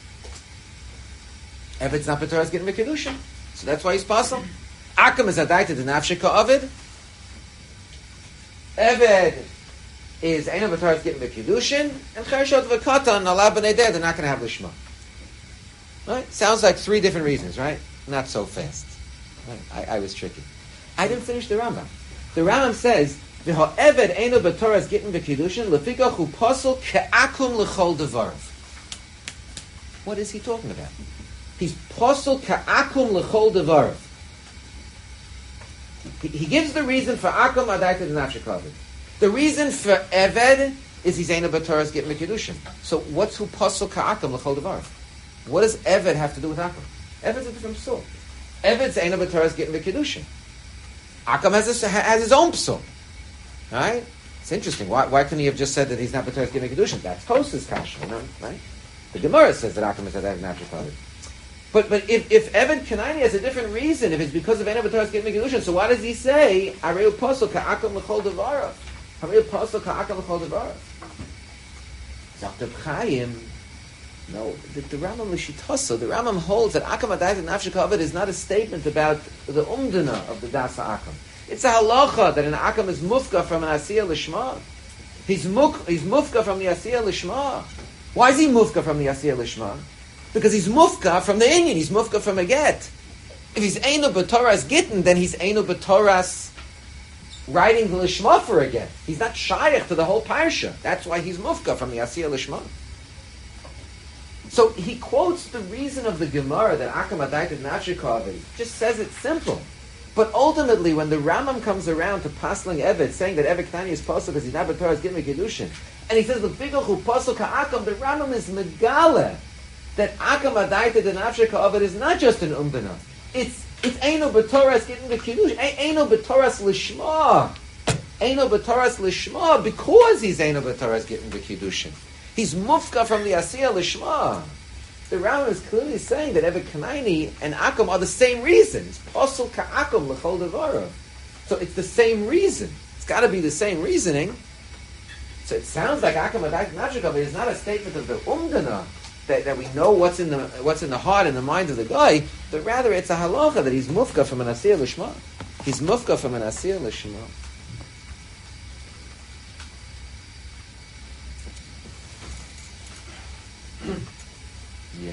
Eved's not b'toras getting v'kiddushin, so that's why he's pasel. Akam is adaita the nafshika Ovid. Eved is eino b'toras getting v'kiddushin, and chershot v'katan ala b'nei der, they're not going to have lishma. Right? Sounds like three different reasons, right? Not so fast. Right? I, I was tricky. I didn't finish the Rambam. The Rambam says, "V'ha eved eino b'toras getting v'kiddushin lefikach hu pasel ke'akum l'chol devarav." What is he talking about? He's posel ka'akum l'chol devarav. He, he gives the reason for akum adaita d'nafshik kavod. The reason for eved is he's eino b'toras getting v'kiddushin. So what's who posel ka'akum l'chol devarav? What does eved have to do with akum? Eved's a different psul. Eved's eino b'toras getting v'kiddushin. Akum has, a, has his own psul. Right? It's interesting. Why, why couldn't he have just said that he's not b'toras getting v'kiddushin? That's Tos's kasha, you know, right? The Gemara says that akum is adaita d'nafshik kavod. But but if if Eved Kanani has a different reason, if it's because of Eina B'toras getting Megidushin, so why does he say Areu Posel Ka'akum L'chol Devarav? Areu Posel Ka'akum L'chol Devarav. Doctor Chaim, no, the, the Rambam L'shitoso, the Rambam holds that Akam Adaita Nafshik Aved is not a statement about the umdana of the Dasa Akam. It's a halacha that an Akam is mufka from an Asiyah Lishma. He's muk he's mufka from the Asiyah Lishma. Why is he mufka from the Asiyah Lishma? Because he's mufka from the Inyan, he's mufka from a get. If he's Eino B'toras Gittin, then he's Eino B'toras writing the Lishma for a get. He's not shaykh to the whole parsha. That's why he's mufka from the Asiyah Lishma. So he quotes the reason of the Gemara that Akam Adaita Nafshik Kavod. Just says it simple. But ultimately, when the Rambam comes around to pasling Eved, saying that Eved Knani is possible because he's not B'toras Gittin Kedushin, and he says the Bigachu Pasuk Ka'akam, the Rambam is Megale that Akam Adaita the Nafshik Kavod is not just an umbana. It's it's Eino B'toras getting the Kiddush. Eino B'toras Lishma. Eino B'toras Lishma because he's Eino B'toras getting the Kiddushin. He's mufka from the Asiyah Lishma. The Rambam is clearly saying that Eved Kanaini and Akam are the same reason. It's Posel Ka'akum L'chol Devarav. So it's the same reason. It's got to be the same reasoning. So it sounds like Akam Adaita Nafshik Kavod is not a statement of the umdana. That, that we know what's in the what's in the heart and the mind of the guy, but rather it's a halacha that he's mufka from an asiyah lishma. He's mufka from an asiyah lishma. Yeah.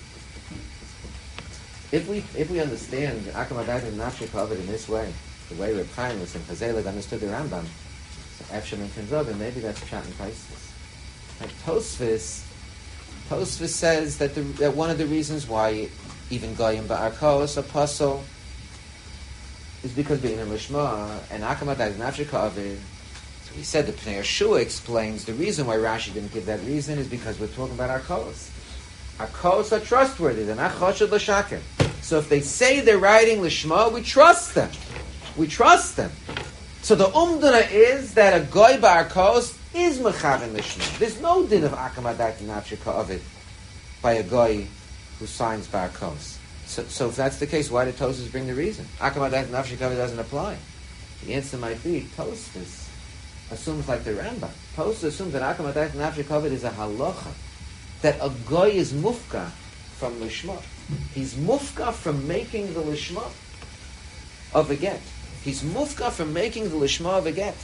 If we if we understand Akam Adaita Nafshik Kavod in this way, the way Reb Chaim was in Chazelig understood the Rambam, so Efshem and Kinzog, and maybe that's Pshat and Taisus. Like Tosfos. Tosfos says that, the, that one of the reasons why even Goyim Ba'arkos, a puzzle, is because being a Lishma and Akam Adaita Nafshik Kavod. So he said that Pnei Yeshua explains the reason why Rashi didn't give that reason is because we're talking about Arkos. Arkos are trustworthy; they're not Choshad L'Shaker. So if they say they're writing Lishma, we trust them. We trust them. So the umdana is that a Goy Ba'arkos is mechaven lishma. There's no din of Akam Adaita Nafshik Kavod by a guy who signs barkos. So, so if that's the case, why did Tosfos bring the reason? Akam Adaita Nafshik Kavod doesn't apply. The answer might be Tosfos assumes like the Rambam. Tosfos assumes that Akam Adaita Nafshik Kavod is a halacha that a guy is mufka from lishma. He's mufka from making the lishma of a get. He's mufka from making the lishma of a get.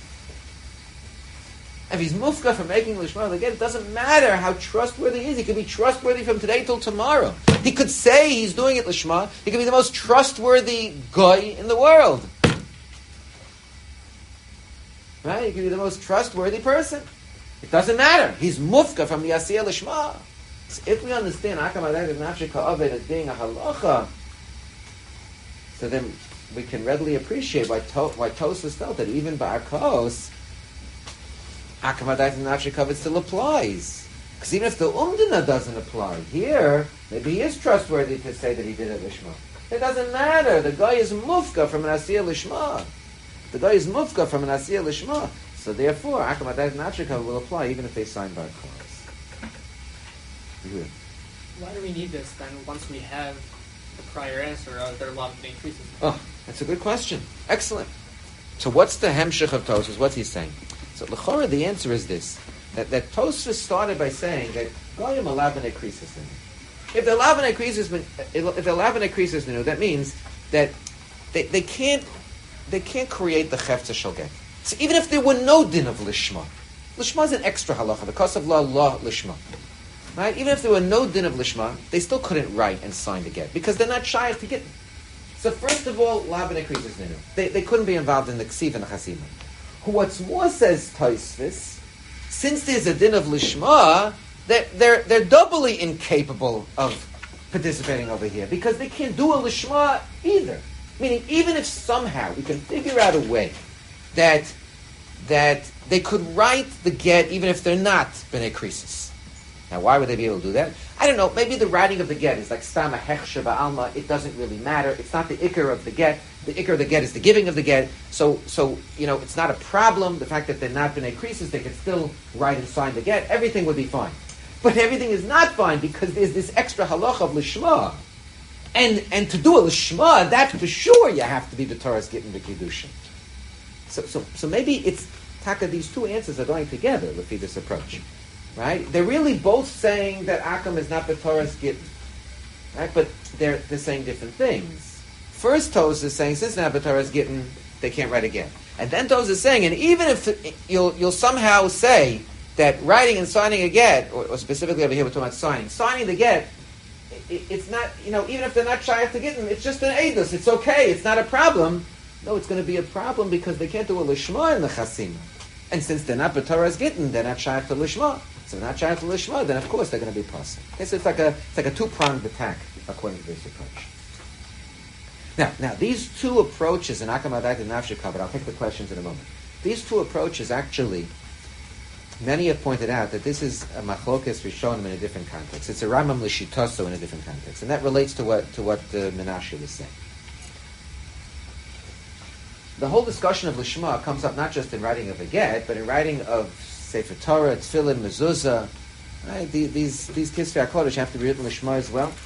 If he's mufka for making lishma again, it doesn't matter how trustworthy he is. He could be trustworthy from today till tomorrow. He could say he's doing it lishma. He could be the most trustworthy guy in the world. Right? He could be the most trustworthy person. It doesn't matter. He's mufka from the asiyah lishma. So if we understand Akam Adaita Nafshik Kavod as being a halacha, so then we can readily appreciate why to, why Tosfos felt that even by Arkos, Akamadait and Nafshikavit still applies. Because even if the Umdina doesn't apply here, maybe he is trustworthy to say that he did it Lishma. It doesn't matter. The guy is Mufka from an Asiyah Lishma. The guy is Mufka from an Asiyah Lishma. So therefore, Akamadait and Nafshikavit will apply even if they sign by Arkos. Yeah. Why do we need this then once we have the prior answer? Are there a lot of increases? Oh, that's a good question. Excellent. So what's the hemshich of Tosfos? What's he saying? So l'chora, the answer is this: that that Tosfos started by saying that goyim alav b'nei krisis nenu. If the alav b'nei krisis, if the alav b'nei krisis nenu, that means that they, they can't they can't create the chefza shel get. So even if there were no din of lishma, lishma is an extra halacha. The cost of law law lishma. Right? Even if there were no din of lishma, they still couldn't write and sign the get because they're not shy to get. So first of all, lav b'nei krisis nenu. They they couldn't be involved in the ksiv and the chasima. What's more, says Tosfos, since there's a din of lishma, they're, they're, they're doubly incapable of participating over here because they can't do a lishma either. Meaning, even if somehow we can figure out a way that that they could write the get even if they're not b'nei krisis. Now, why would they be able to do that? I don't know. Maybe the writing of the get is like stama hechsher ba'alma. It doesn't really matter. It's not the ikar of the get. The ikar of the get is the giving of the get. So, so you know, it's not a problem. The fact that they're not b'nei krisis, they can still write and sign the get. Everything would be fine. But everything is not fine because there's this extra halacha of lishma. And and to do a lishma, that for sure you have to be the Torah's gittin v'kiddushin. So, so, so maybe it's taka. These two answers are going together with this approach. Right? They're really both saying that Akam is not the Torah's gittin. Right? But they're, they're saying different things. First Tosfos is saying, since it's not the Torah's gittin, they can't write again. And then Tosfos is saying, and even if you'll, you'll somehow say that writing and signing a get, or, or specifically over here we're talking about signing, signing the get, it, it's not, you know, even if they're not shy to gittin, it's just an edus, it's okay, it's not a problem. No, it's going to be a problem because they can't do a lishma in the chasima. And since they're not the Torah's gittin, they're not shy to lishma. So not shy to lishma, then of course they're going to be possible. Okay, so it's like a it's like a two pronged attack according to this approach. Now, now these two approaches in Akamadait and Nafshikavit, I'll take the questions in a moment. These two approaches actually, many have pointed out that this is a machlokes rishonim in a different context. It's a Rambam l'shitoso in a different context, and that relates to what to what uh, Menashe was saying. The whole discussion of lishma comes up not just in writing of a get, but in writing of Sefer Torah, Tefillin, Mezuzah. Right? These these, these Kisvei HaKodesh have to be written lishma as well.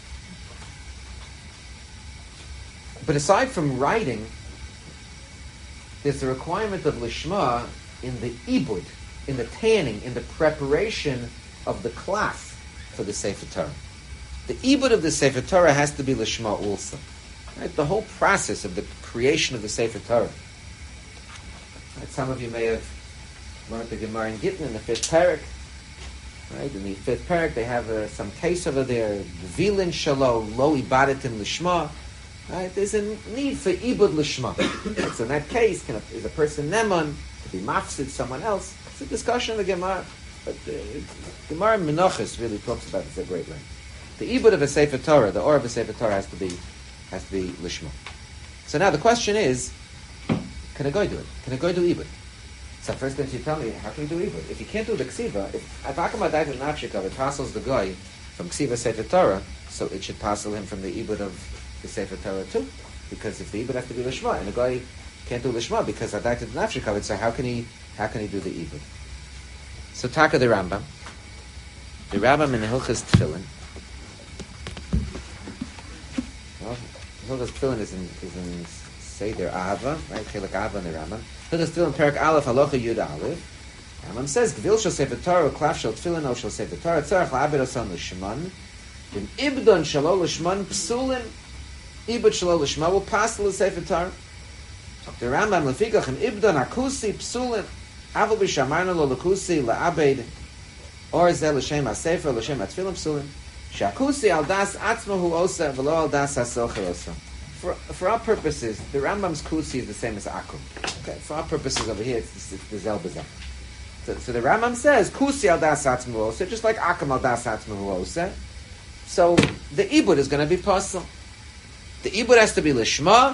But aside from writing, there's the requirement of lishma in the ibud, in the tanning, in the preparation of the klaf for the Sefer Torah. The ibud of the Sefer Torah has to be lishma also. Right? The whole process of the creation of the Sefer Torah. Right? Some of you may have learned the Gemara in Gittin in the fifth parak. Right? In the fifth parak, they have uh, some case over there. Vilin shalo lo ibadatim lishma. Right? There's a need for ibud lishma. Right? So in that case, can a, is a person neman to be mafsid someone else? It's a discussion of the Gemara. But uh, Gemara Menachos really talks about this at great length. The ibud of a Sefer Torah, the or of a Sefer Torah has to be has to be lishma. So now the question is, can a guy do it? Can a guy do ibud? So first thing you tell me, how can you do ibud? If you can't do the ksiva, if Akamadait and Nafshikavit passes the guy from ksiva Sefer Torah, so it should passel him from the ibud of the Sefer Torah too. Because if the ibud has to be lishma, and the guy can't do lishma because Adait and Nafshikavit, so how can he how can he do the ibud? So Taka the Rambam. The Rambam in the Hilchas Tefillin. Well, Hilchas Tefillin is in is in Seder Ahava, right? Chelik Ahava in the Rambam. Hilchas Tefillin Perak Aleph Halacha Yud Aleph. Rambam says Gvil shel Sefer Torah Klaf shel Tefillin O shel Sefer Torah Tzarech La'abed Osan L'Shman V'im Ibdon Shelo L'Shman Psulin Ibud Shelo L'Shma will pass the Sefer Torah. The Rambam Lefikach Im Ibdon Akusi Psulin Aval B'Shamarna Lo L'Kusi La'abed Or Zeh L'Shem HaSefer L'Shem HaTefillin Psulin Shakusi Al Das Atzmahu Osa V'lo Al Das HaSocher Osa. For, for our purposes, the Rambam's kusi is the same as akum. Okay, for our purposes over here, it's, it's the zel b'zel. So, so the Rambam says kusi al das atzmu osa, just like akum al das atzmu osa. So the ibud is going to be possible. The ibud has to be lishma.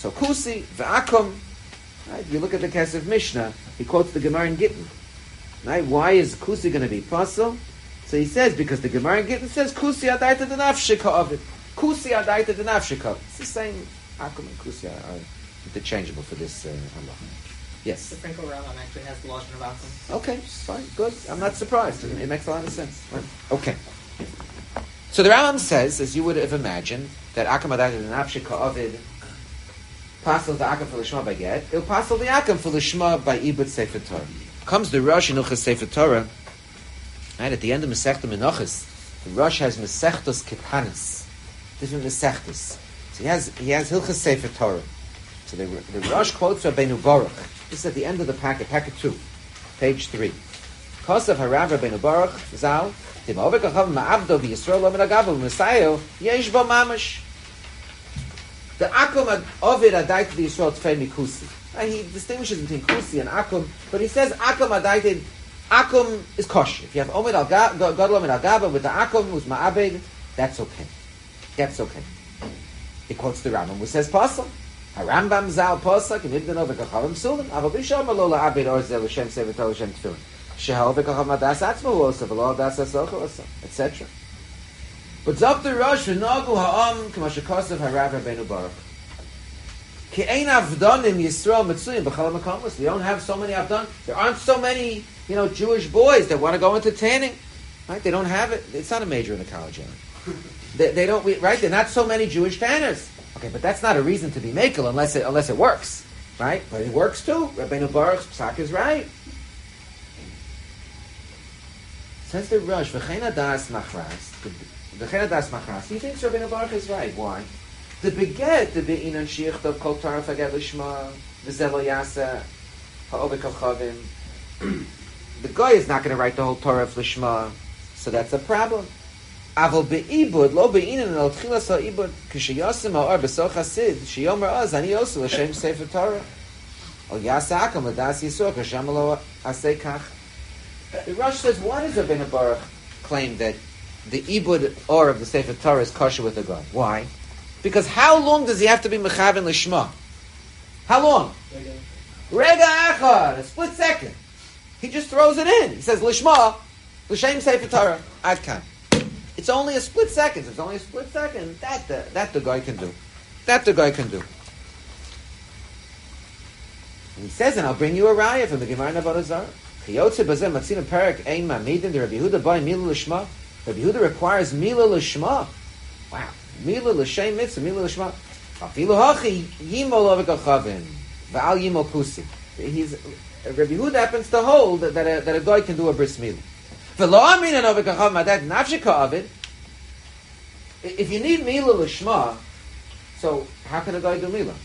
So Kusi, V'akum, right? If you look at the Kesef Mishnah, he quotes the Gemara in Gittin. Right? Why is Kusi going to be puzzle? So he says, because the Gemara in Gittin says, Kusi adaita denafshika of it. Kusi adaita denafshika. It's the same. Akum and Kusi are interchangeable for this uh, halacha. Yes? The Franco Rambam actually has the Lashon of Akum. Okay, fine, good. I'm not surprised. It, it makes a lot of sense. Right. Okay. So the Rambam says, as you would have imagined, that Akum adaita denafshika of it passel the Akum for Lishma by Get, it'll passel the Akum for Lishma by Ibud Sefer Torah. Comes the Rosh in Ilchas Sefer Torah, right, at the end of Masechta Menachos, the Rosh has Masechtos Ketanis, different Masechtos. So he has he has Hilchas Sefer Torah. So the, the Rosh quotes Rabbeinu Baruch. This is at the end of the packet, packet two, page three. Kosav Harav Rabbeinu Baruch Zal Tim Ovek Achav Ma'avdo B'Yisrael Lo Menagav U'Mesayo Yesh Bo Mamash. The Akum Ovid Adait B'Yisrael Tfei Mikusi. He distinguishes between Kusi and Akum, but he says Akum Adaited. Akum is kosher. If you have Omid Al Gadol Omid Al Gaba with the Akum who's Ma'abed, that's okay. That's okay. He quotes the Rambam, who says Pasal. Harambam Zal Pasal can Ibn Over Kachavim Sulim. Ava Bisham Alola Abed Orzel L'Shem Sevetol L'Shem Tefillin. Shehal V'Kachav Madas Atzmo Osa V'Lo Das Asocha Osa, et cetera. But Zok the Rosh V'Nogu Ha'am K'Mashakosav Harav Rabbeinu Baruch. We don't have so many Avdan. There aren't so many, you know, Jewish boys that want to go into tanning. Right? They don't have it. It's not a major in the college, area. they, they don't. We, right? There are not so many Jewish tanners. Okay, but that's not a reason to be makel unless it unless it works, right? But it works too. Rabbeinu Baruch's psak is right. Says the Rosh, v'chein das machras. V'chein das machras. He thinks Rabbeinu Baruch is right. Why? The beget, the be'inan shicht of kol Torah faget lishma, v'zelo yasa, ha'ovek al-chavim. The guy is not going to write the whole Torah of lishma, so that's a problem. Aval be'ibud, lo be'inan al tchilas ha'ibud, k'sheyasim ha'or b'soch hasid, sheyomer az, ani yosu l'shem sefer Torah. Al yasa akam l'das yisur, k'sham lo asay kach. The Rosh says, why does Rabbeinu Baruch claim that the ibud or of the sefer Torah is kosher with the guy? Why? Because how long does he have to be mechaven lishma? How long? Rega echad, a split second. He just throws it in. He says lishma, l'shem sefer Torah, adkan. It's only a split second. It's only a split second. That the, that the guy can do. That the guy can do. And he says, and I'll bring you a raya from the Gemara in Avodah Zarah. Chiyotze bazeh matzina perik ein mamidin. The Rabbi Yehuda by mila lishma. Rabbi Yehuda requires mila lishma. Wow. Mila l'shem mitzvah, mila l'shma. Afilu hachi yimol ovek al-chavim, v'al yimol pusi. He's Rabbi Yehuda happens to hold that, that, a, that a guy can do a bris milah. V'lo amin an ovek al-chavim adat nafshika avid. If you need mila l'shma, so how can a guy do mila?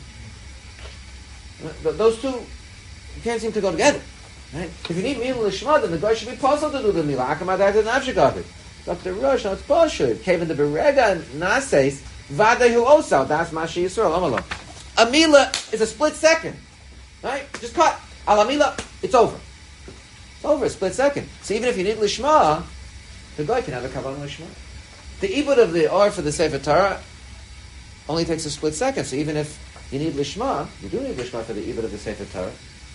Those two you can't seem to go together. Right? If you need mila l'shma, then the guy should be puzzled to do the mila. Hakam adat nafshika avid. Doctor Rosh, no, it's bullshit. Came in the Berega Nases, Vadahu Osal, that's Mashi Yisrael, Amalo. A Mila is a split second. Right? Just cut. Al Mila, it's over. It's over, a split second. So even if you need Lishma, the guy can have a Kabbalah Lishma. The Ibud of the Or for the Sefer Torah only takes a split second. So even if you need Lishma, you do need Lishma for the Ibud of the Sefer Torah,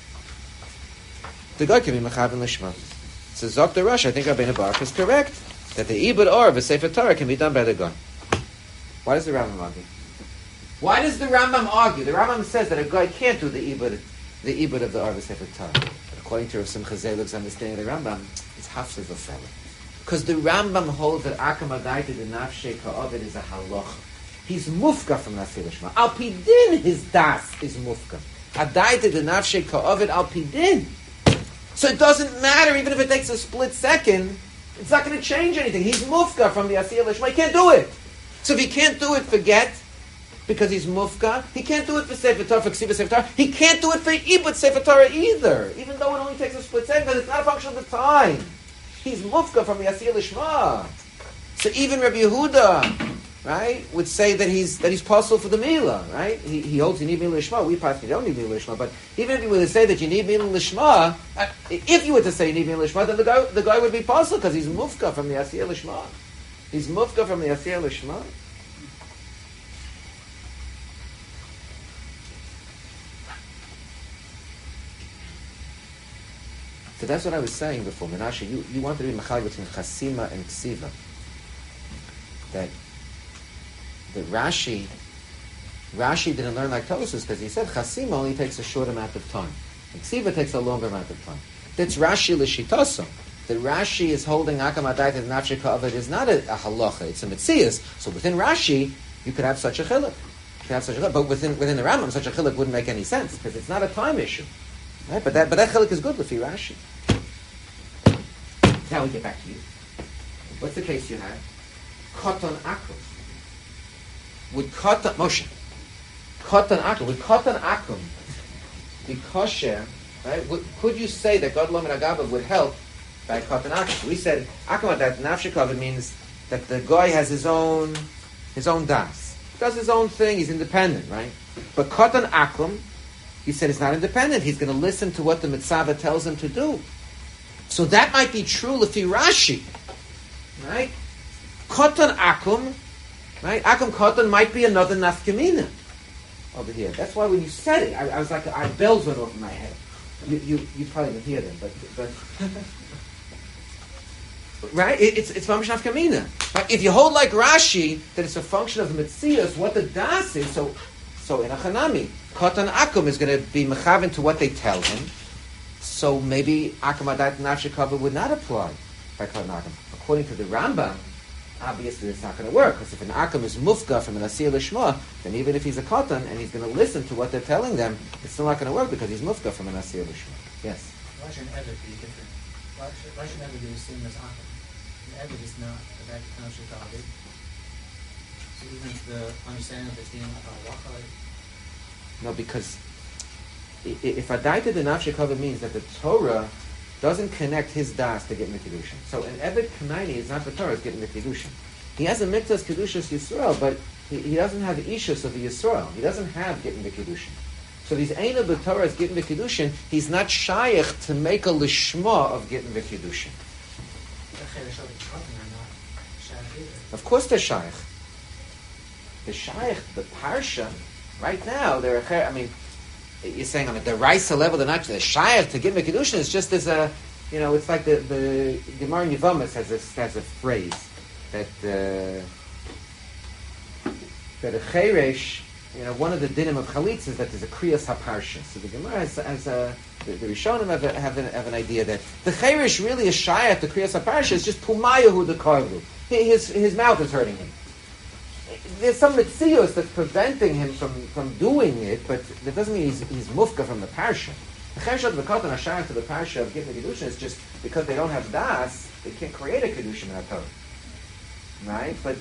the guy can be Mechav and Lishma. So Doctor Rosh, I think Rabbeinu Baruch is correct. That the Ibud or of a Sefer Torah can be done by the guy. Why does the Rambam argue? Why does the Rambam argue? The Rambam says that a guy can't do the Ibud, the Ibud of the or of a Sefer Torah. But according to Rav Simcha Zelug's understanding of the Rambam, it's half of a fellow. Because the Rambam holds that Akam Adaita the Nafshei Ka'ovid is a halacha. He's mufka from Nafshei Lishma. Al Pidin his das is mufka. Adaita the Nafshei Ka'ovid Al Pidin. So it doesn't matter even if it takes a split second. It's not going to change anything. He's mufka from the Asiyah Lishma. He can't do it. So if he can't do it for get, because he's mufka, he can't do it for Sefer Torah, for Ksiva Sefer Torah. He can't do it for Ibud Sefer Torah either, even though it only takes a split second, because it's not a function of the time. He's mufka from the Asiyah Lishma. So even Rabbi Yehuda, right, would say that he's that he's possible for the Mila, right? He, he holds you need Mila Lishma. We possibly don't need Mila Lishma, but even if you were to say that you need Mila Lishma, if you were to say you need Mila Lishma, then the guy the guy would be possible because he's mufka from the Asiyah Lishma. He's mufka from the Asiyah Lishma. So that's what I was saying before. Menashe, you, you wanted to be machal between chasima and ksiva. That, that Rashi, Rashi didn't learn like Tosfos because he said chasima only takes a short amount of time. And ksiva takes a longer amount of time. That's Rashi l'shitoso. That Rashi is holding akam adayt and nafshei ka'avad is not a, a halacha, it's a metzias. So within Rashi, you could have such a chiluk. You could have such a chiluk. But within within the Rambam, such a chiluk wouldn't make any sense because it's not a time issue. Right? But that but that chiluk is good with Rashi. Now we get back to you. What's the case you have? Koton akum. Would koton Moshe? Koton akum. Would koton akum be kosher? Right? Would, could you say that God Lamed Agabav would help by koton akum? We said akum that nafshei means that the guy has his own his own das. He does his own thing. He's independent, right? But koton akum, he said, is not independent. He's going to listen to what the mitzvah tells him to do. So that might be true lefi Rashi, right? Koton akum, right? Akum koton might be another nafkamina over here. That's why when you said it, I, I was like, I bells went over my head. You, you, you probably didn't hear them, but, but right? It, it's it's mamash nafkamina. Right? If you hold like Rashi that it's a function of the mitzias, what the das is, so so in a chanami, koton akum is going to be mechaven to what they tell him. So maybe akum adat nafshei kavod would not apply by koton akum. According to the Rambam, obviously it's not going to work because if an akum is mufka from an asir lishma, then even if he's a koton and he's going to listen to what they're telling them, it's still not going to work because he's mufka from an asir lishma. Yes. Why should an Eved be different? Why should, why should an Eved be the same as akum? An Eved is not a bad nafshei kavod. So even the understanding of the theme of halacha. No, because if adaita the nafshei kavod means that the Torah doesn't connect his das to get Kedushin. So an Eved Kanaini is not the Torah, it's getting the Kedushin. He has a mitzvah Kedushas Yisrael, but he, he doesn't have ishus of the Yisrael. He doesn't have getting the Kedushin. So these Ein of the Torah is getting the Kedushin, he's not shaykh to make a lishma of getting the Kedushin. Of course they're shaykh. The shaykh, the parsha, right now, they're a I mean, you're saying on a deraisa level, they're not the shaykh to give me kedushin. It's just as a, you know, it's like the the Gemara in Yevamos has a has a phrase that uh, that a cheresh, you know, one of the dinim of chalitz is that there's a kriyas haparsha. So the Gemara has, has a the, the Rishonim have, a, have, an, have an idea that the cheresh really is shaykh to kriyas haparsha. It's just pumayahu the karvu. His his mouth is hurting him. There's some mitzios that's preventing him from, from doing it, but that doesn't mean he's, he's mufka from the parsha. The chesed of the koton hashayach to the parsha of giving the kedushin is just because they don't have das, they can't create a kedushin in Torah, right? But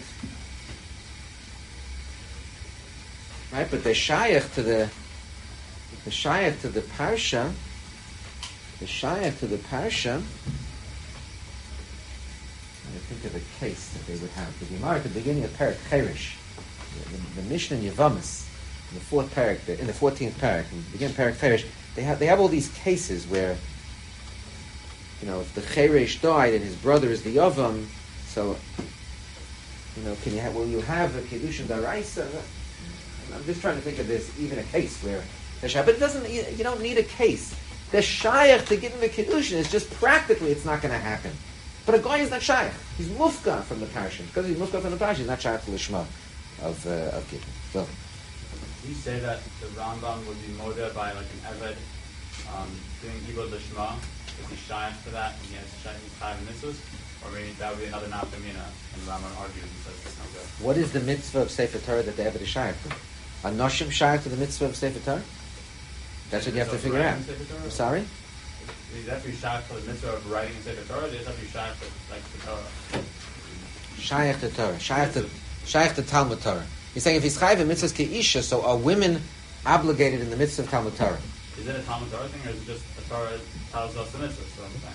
right, but the shayach to the the shayach to the parsha, the shayach to the parsha. I think of a case that they would have. The Gemara at the beginning of Perek Cherish, the, the, the Mishnah in Yevamos, in the fourth Perek, in the fourteenth Perek, in the beginning of Perek Cherish, they have they have all these cases where, you know, if the Cherish died and his brother is the Yavam, so, you know, can you have, will you have a Kedushin Daraisa? I'm just trying to think of this, even a case where, but it doesn't, you, you don't need a case. The Shayach to give him a Kedushin is just practically, it's not going to happen. But a guy is not shaykh. He's mufka from the parsha. Because he's mufka from the parsha, he's not shaykh to the shema of uh, of Gittin. So, we say that the Rambam would be moda by like an Eved um, doing Ibod Lishma, if he's shaykh for that, and he has shaykh in five mitzvahs, or maybe that would be another nafkamina, and the Rambam argues and says it's not good. What is the mitzvah of Sefer Torah that the Eved is shaykh for? Are Noshim shaykh to the mitzvah of Sefer Torah? That's what you have to figure out. I'm sorry? Does have to be shaykh for the mitzvah of writing in Sefer Torah, or does it have to be shaykh for like the Torah? Shaykh to Torah. Shaykh to, shaykh to Talmud Torah. You're saying if he's chayv in mitzvahs ke'isha, so are women obligated in the mitzvah of Talmud Torah? Is it a Talmud Torah thing, or is it just the Torah tells us the mitzvah? So I'm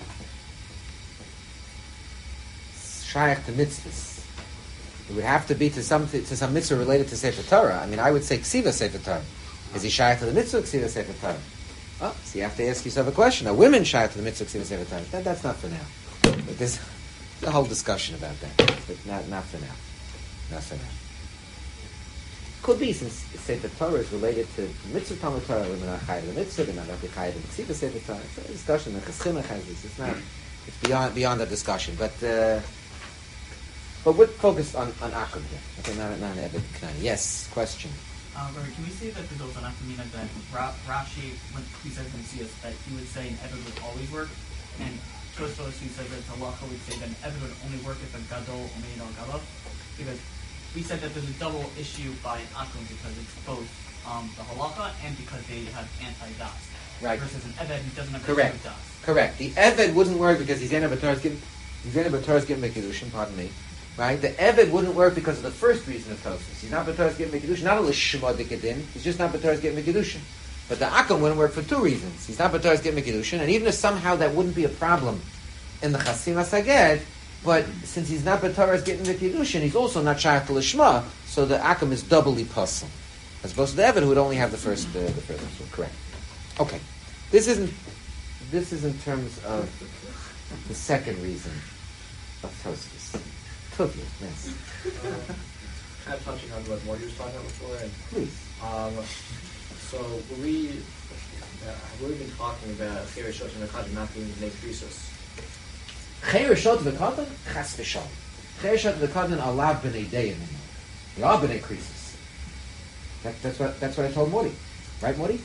saying. Shaykh to mitzvahs. It would have to be to some to some mitzvah related to Sefer Torah. I mean, I would say ksiva Sefer Torah. Is he shaykh to the mitzvah ksiva Sefer Torah? Oh, so you have to ask yourself a question. Are women shy to the mitzvah ksiva Sefer Torah? That, that's not for now. But there's a whole discussion about that. But not not for now. Not for now. Could be, since Sefer Torah is related to mitzvah Talmud Torah, we're not chayav the mitzvah, we're not chayav the ksiva Sefer Torah. It's a discussion. The Cheschimmah has this. It's not. It's beyond beyond that discussion. But uh, but we're focused on on Akum here. Okay, not not an Ebed Knani. Yes, question. Uh, Rabbi, can we say that there's also an aftermina that Ra- Rashi, when he says in Siyas, that he would say an Ebed would always work, and Tosfos, who says that Halacha would say that an Ebed would only work if a Gadol only in Gadol, because we said that there's a double issue by Akum because it's both um, the Halacha and because they have anti-Das. Right. Versus an Ebed who doesn't have Correct. Das. Correct. The Eved wouldn't work because he's in a B'Torah's given he's in a B'Torah's given Mekidushin, pardon me. Right? The Eved wouldn't work because of the first reason of Tosis. He's not B'Torah's given Mekidushin, not a Lishma Dikadin, he's just not B'Torah's given Mekidushin. But the Akum wouldn't work for two reasons. He's not B'Torah's given Mekidushin, and even if somehow that wouldn't be a problem in the Chasima Saged, but since he's not B'Torah's getting Mekidushin, he's also not Shayach to Lishma, so the Akum is doubly puzzle. As opposed to the Eved who would only have the first uh, the first one. Correct. Okay. This isn't this is in terms of the second reason of Tosfos. Tuvia, yes. Uh, kind of touching on what Morty was talking about before. And, Please. Um, so we uh, we've been talking about Chayr Shot and Akad not being Bnei Krisos. Chayr Shot v'Katan Chas v'Shal. Chayr Shot v'Katan alav b'nei Deyim. They are b'nei Krisos. That, that's what that's what I told Morty, right, Morty?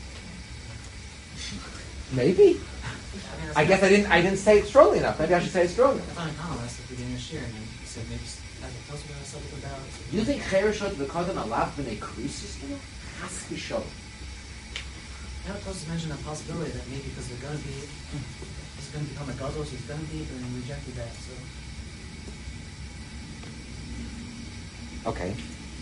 Maybe. I guess I didn't I didn't say it strongly enough. Maybe I should say it stronger. I found a comment last week beginning of year, and you said maybe as a Tosfos about something about. You think Chayr Shot v'Katan alav b'nei Krisos? Chas v'Shal. Now Tosfos mentioned a possibility that maybe because they're going to be, it's going to become a gadol, so he's going to be, but then rejected that. So. Okay.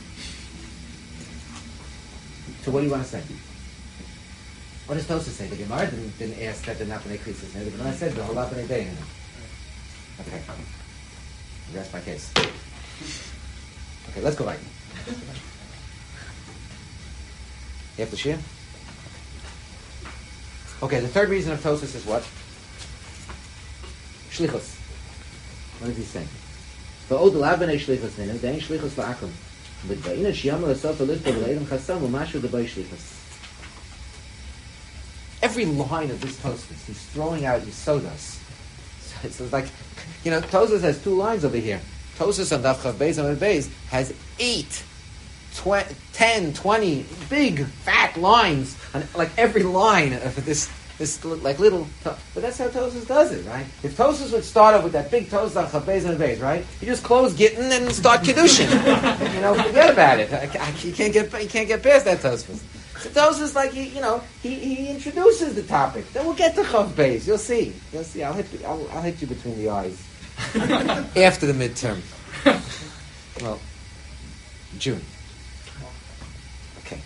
So what do you want to say? What does Tosfos say? The Gemara didn't, didn't ask that they're not b'nei Krisos. The Gemara said the whole lot b'nei Deyim. Okay. Rest my case. Okay, let's go back. You have to share? Okay, the third reason of Tosfos is what? Shlichus. What is he saying? V'od lav b'nei shlichus ninu, dein shlichus la'akum. V'dva'ina shiyama l'sof l'ifta v'leidim chasam u'mashu d'bay shlichus. Every line of this Tosfos, he's throwing out Yisodas. So it's like, you know, Tosfos has two lines over here. Tosfos on Daf Chav Beis and Beis has eight, tw- ten, twenty big fat lines on like every line of this this like little. To- but that's how Tosfos does it, right? If Tosfos would start off with that big Tosfos on Chav Beis and Beis, right? You just close Gittin and start Kiddushin. You know, forget about it. I, I, you can't get you can't get past that Tosfos. So Tosfos like he, you know, he, he introduces the topic. Then we'll get to Chav Beis. You'll see. You'll see. I'll hit I'll, I'll hit you between the eyes after the midterm. Well, June. Okay.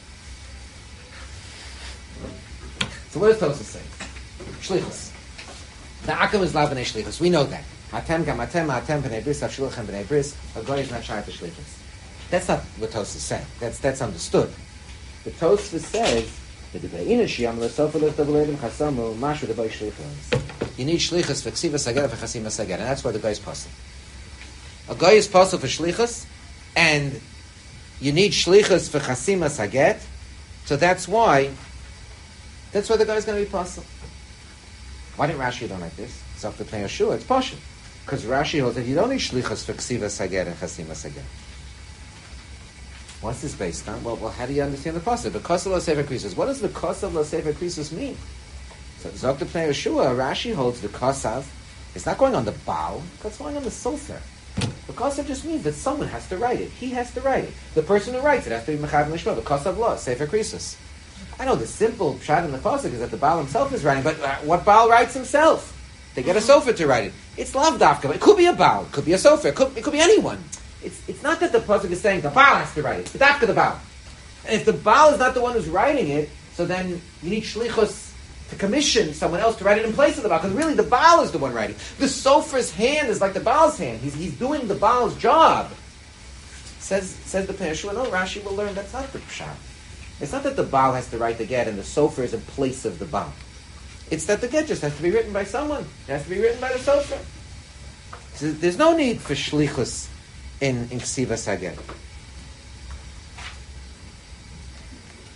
So what does Tosfos say? Shlichus. The Akum is lav b'nei shlichus. We know that. Hatem gam hatem hatem b'nei bris hashluchem b'nei bris. A goy is not shy for shlichus. That's not what Tosfos is saying. That's that's understood. The Tosfos says that the be'ina shiyam l'sofa l'tavledim chasamu mashu the shlichus. You need shlichus for ksiva sager for chasima sager, and that's why the guy is possible. A guy is possible for shlichus, and you need shlichus for chasima saget. So that's why. That's why the guy is going to be possible. Why didn't Rashi don't like this? It's off the Pnei Yeshua. It's partial because Rashi holds that you don't need shlichus for ksiva sager and chasima sager. What's this based on? Well, well, how do you understand the pasuk? Because of Sefer Krisos. What does the Kosav of Sefer Krisos mean? So Zok Pnei Yeshua, Rashi holds the Kosav. It's not going on the Baal. It's going on the Sofer. The Kosav just means that someone has to write it. He has to write it. The person who writes it has to be Mechav Lishma. The Kosav law, Sefer Krisos. I know the simple pshat in the pasuk is that the Baal himself is writing, but uh, what Baal writes himself? They get a Sofer to write it. It's Lav Dafka, but it could be a Baal, it could be a Sofer, it could, it could be anyone. It's it's not that the pasuk is saying the Baal has to write it. It's after the Baal. And if the Baal is not the one who's writing it, so then you need shlichus to commission someone else to write it in place of the Baal. Because really the Baal is the one writing. The Sofer's hand is like the Baal's hand. He's he's doing the Baal's job. Says says the Pnei Yeshua. No, Rashi will learn that's not the pshat. It's not that the Baal has to write the get and the Sofer is in place of the Baal. It's that the get just has to be written by someone. It has to be written by the Sofer. So there's no need for shlichus in in Ksiva Sager.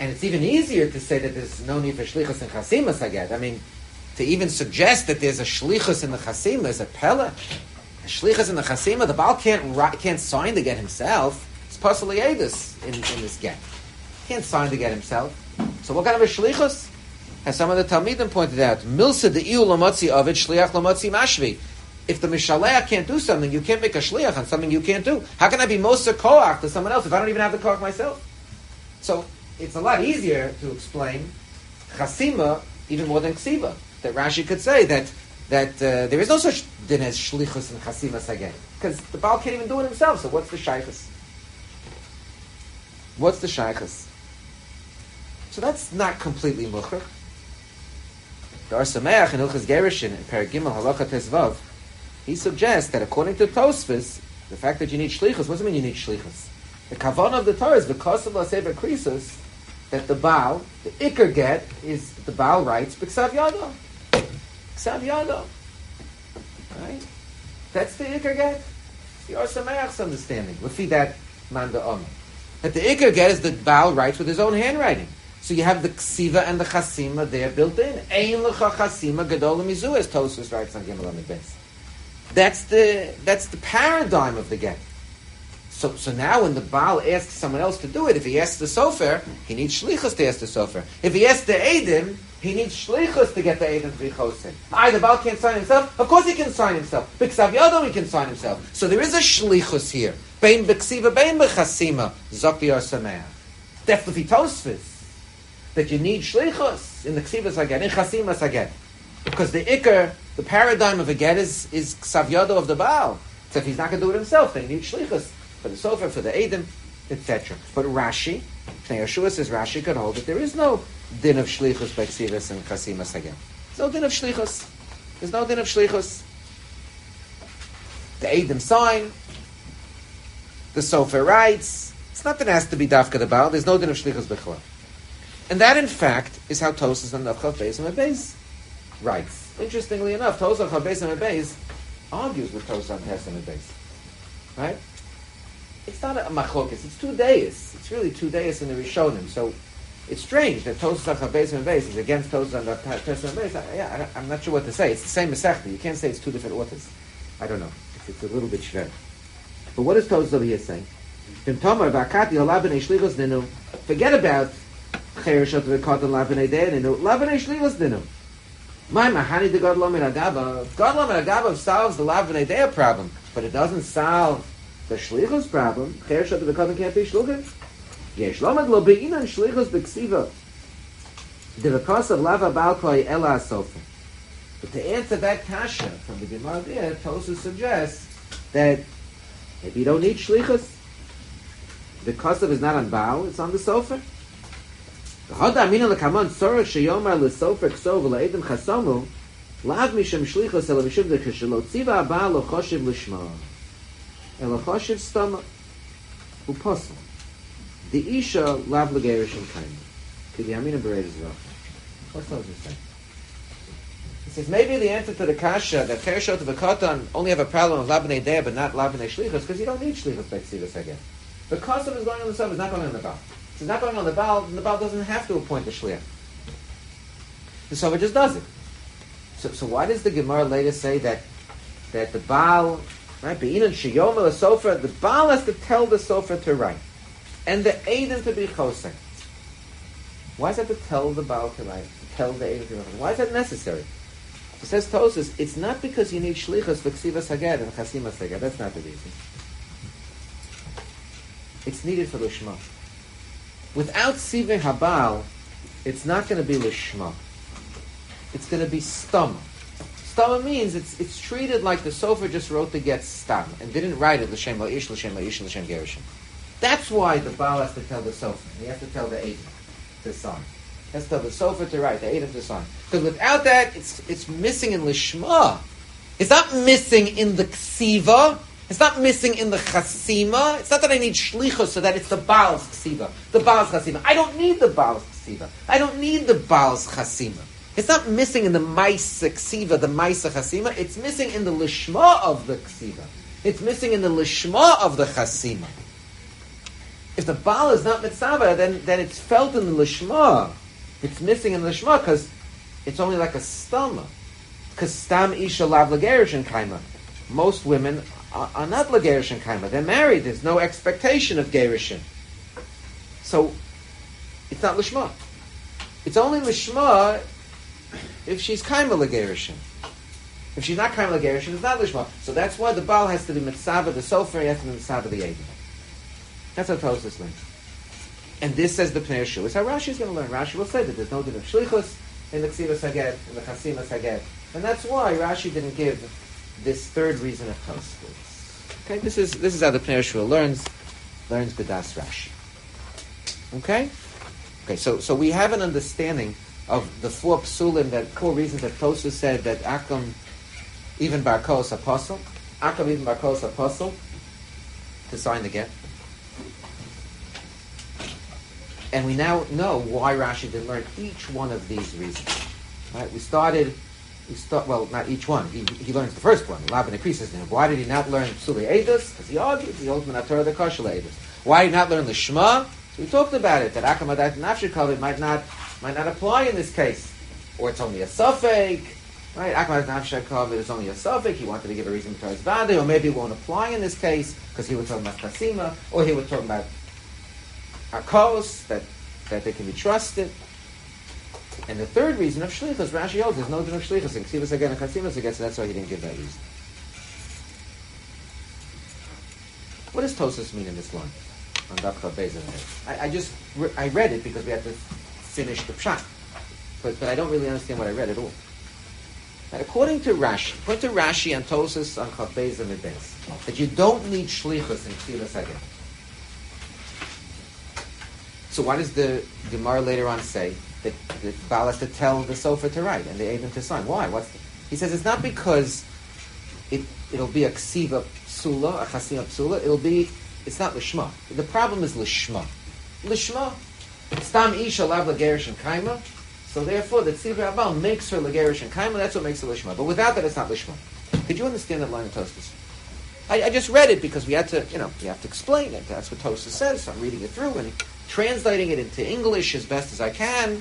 And it's even easier to say that there's no need for shlichus and chasimas again. I mean, to even suggest that there's a shlichus in the chasima is a pella. A shlichus in the chasima, the Baal can't can't sign the get himself. It's possibly edus in, in this get. He can't sign the get himself. So what kind of a shlichus? As some of the Talmidim pointed out, milsa de iu lamotzi avid shliach lamotzi mashvi. If the mishaleach can't do something, you can't make a shliach on something you can't do. How can I be moser koach to someone else if I don't even have the koach myself? So it's a lot easier to explain chasima even more than ksiva. That Rashi could say that that uh, there is no such din as shlichus and chasimas again, because the Baal can't even do it himself. So what's the shaychus? What's the shaychus? So that's not completely mucher. The Or Sameach in Hilchos Gerushin in Perek Gimel Halacha Tezvav, he suggests that according to Tosfos, the fact that you need shlichus, what does it mean you need shlichus? The kavanah of the Torah is because of Laseva Krisus that the Baal, the Iker get, is the Baal writes B'ksav Yado. B'ksav Yado. Right? That's the Iker get. The Or Sameach's understanding. We'll see that Manda Om. That the Iker get is the Baal writes with his own handwriting. So you have the ksiva and the chasima there built in. Ein lecha chasima gadol mizu, as Tosfos writes on Gimel Amud Beis. That's the that's the paradigm of the get. So so now when the Baal asks someone else to do it, if he asks the sofer, he needs shlichus to ask the sofer. If he asks the edim, he needs shlichus to get the edim to be chosin. Ah, the Baal can't sign himself. Of course he can sign himself. B'ksav yado he can sign himself. So there is a shlichus here. Bein b'ksiva, bein b'chasima. Zok the Or Sameach. That's the Tosfos. That you need shlichus in the ksivas again, in chasimas again, because the ikar, the paradigm of a get is is ksav yado of the Baal. So if he's not going to do it himself, then he needs shlichus for the sofer, for the edim, et cetera. But Rashi, Pnei Yeshua says Rashi could hold that there is no din of shlichus by ksivas and chasimas again. There's no din of shlichus. There's no din of shlichus. The edim sign, the sofer writes. It's not that it has to be dafka the Baal. There's no din of shlichus b'chol. And that, in fact, is how Tosfos on Chav Beis and Beis writes. Interestingly enough, Tosfos on Chav Beis and Beis argues with Tosfos on Tes and Beis. Right? It's not a machlokes. It's two days. It's really two days in the Rishonim. So it's strange that Tosfos on Chav Beis and Beis is against Tosfos on Tes and Beis. I, yeah, I, I'm not sure what to say. It's the same Masechta. You can't say it's two different authors. I don't know. It's, it's a little bit shver. But what is Tosfos over here saying? Forget about Chereshot v'Katan Lavanei De'enu. Lavanei Shlilas Dinu. My Mahani de God Lamed Agaba. God Lamed Agaba solves the Lavanei De'ah problem, but it doesn't solve the Shlichus problem. Chereshot v'Katan can't be Shluchim. Yesh Lamed Lo Be'inan Shlichus B'Ksiva. The because of Lava Balkoi Ela Sofer. But to answer that kasha from the Gemara there, Tosfos suggests that if you don't need Shlichus, the kosav is not on Baal, it's on the sofer. The Hoda Amina Lekaman Sorah Sheyomar LeSofer Ksov LeEdim Chasomu Lav Misham Shlichos Ela Mishum Dekeshelo Tziva Abba Lo Choshev Lishma Ela Choshev Stama Uposel The Isha Lav Legerishim Kain Kidi Amina Bereid Zerach. What's Tosfos saying? He says maybe the answer to the kasha that Chereshot v'Katan only have a problem of Lavanei De'ah but not Lavanei Shlichos because you don't need Shlichos by Tzivas again. The kosav is going on the sofer, is not going on the Baal. If it's not going on the Baal, then the Baal doesn't have to appoint the shliach. The sofer just does it. So, so why does the Gemara later say that that the Baal, right, be'inan sheyom el sofer, the Baal has to tell the sofer to write, and the edim to be chosek? Why does that to tell the Baal to write, to tell the edim to write? Why is that necessary? It says Tosfos, it's not because you need shlichus v'ksivas haged and chasimas haged. That's not the reason. It's needed for lishma. Without Sivei Habal, it's not going to be Lishma. It's going to be Stama. Stama means it's it's treated like the sofer just wrote the get Stam and didn't write it L'Shem La'ish, L'Shem La'ish, L'Shem Gerishim. That's why the Baal has to tell the sofer. He has to tell the Eidim to sign. He has to tell the sofer to write, the Eidim to sign. Because without that, it's it's missing in Lishma. It's not missing in the Ksiva. It's not missing in the chasima. It's not that I need shlichus so that it's the Baal's ksiva, the Baal's chasima. I don't need the Baal's ksiva. I don't need the Baal's chasima. It's not missing in the maisa ksiva, the maisa chasima. It's missing in the lishma of the ksiva. It's missing in the lishma of the chasima. If the Baal is not mitzvah, then then it's felt in the lishma. It's missing in the lishma because it's only like a stama. Because stam isha lav lagerishin kaima. Most women are, are not lagerishin kaima. They're married. There's no expectation of gerishin. So it's not lishma. It's only lishma if she's kaima lagerishin. If she's not kaima lagerishin, it's not lishma. So that's why the Baal has to be mitzvah the sofer. He has to be mitzvah the yedin. That's how Tosfos learns. And this says the Pnei Yeshua. It's how Rashi is going to learn. Rashi will say that there's no din of shlichus in the Ksivas Haget, in the Chasimas Haget. And that's why Rashi didn't give this third reason of Tosfos. Okay, this is this is how the Pnei Yeshua learns learns Gedas Rashi. Okay? Okay, so so we have an understanding of the four psulim, that four reasons that Tosfos said that Akam, even Bar Kos apostle, Akam even Bar Kos apostle, to sign the get. And we now know why Rashi didn't learn each one of these reasons. Right? We started, we start well, not each one. He, he learns the first one. Laban increases in him. Why did he not learn Psuli Eidos? Because he argued the ultimate Torah the Kashal Eidos. Why did he not learn the Shema? So we talked about it that Akamadat Nafshikav might not might not apply in this case, or it's only a suffix. Right? Akamadat Nafshikav is only a suffix. He wanted to give a reason to his Vade, or maybe it won't apply in this case because he was talking about Kasima, or he was talking about Akos, that, that they can be trusted. And the third reason of Shlichus, Rashi holds, there's no din of Shlichus, and Ksivas again and Kasimas again, so that's why he didn't give that reason. What does Tosfos mean in this line? On Daf Chav Beis Amud. I, I just, re- I read it because we had to finish the Pshat. But, but I don't really understand what I read at all. And according to Rashi, according to Rashi and Tosfos on Chav Beis Amud Beis, that you don't need Shlichus in Ksivas again. So why does the Gemara later on say that the Baal has to tell the Sofer to write and the Eidim to sign? Why? What's the, he says it's not because it, it'll be a Ksiva Psula, a Chasima Psula. It'll be, it's not Lishma. The problem is Lishma. Lishma. Stam Isha Lav Lagerish and Kaima. So therefore the Ksiva Baal makes her Lagerish and Kaima. That's what makes her Lishma. But without that, it's not Lishma. Did you understand that line of Tosfos? I, I just read it because we had to, you know, we have to explain it. That's what Tosfos says. So I'm reading it through and translating it into English as best as I can.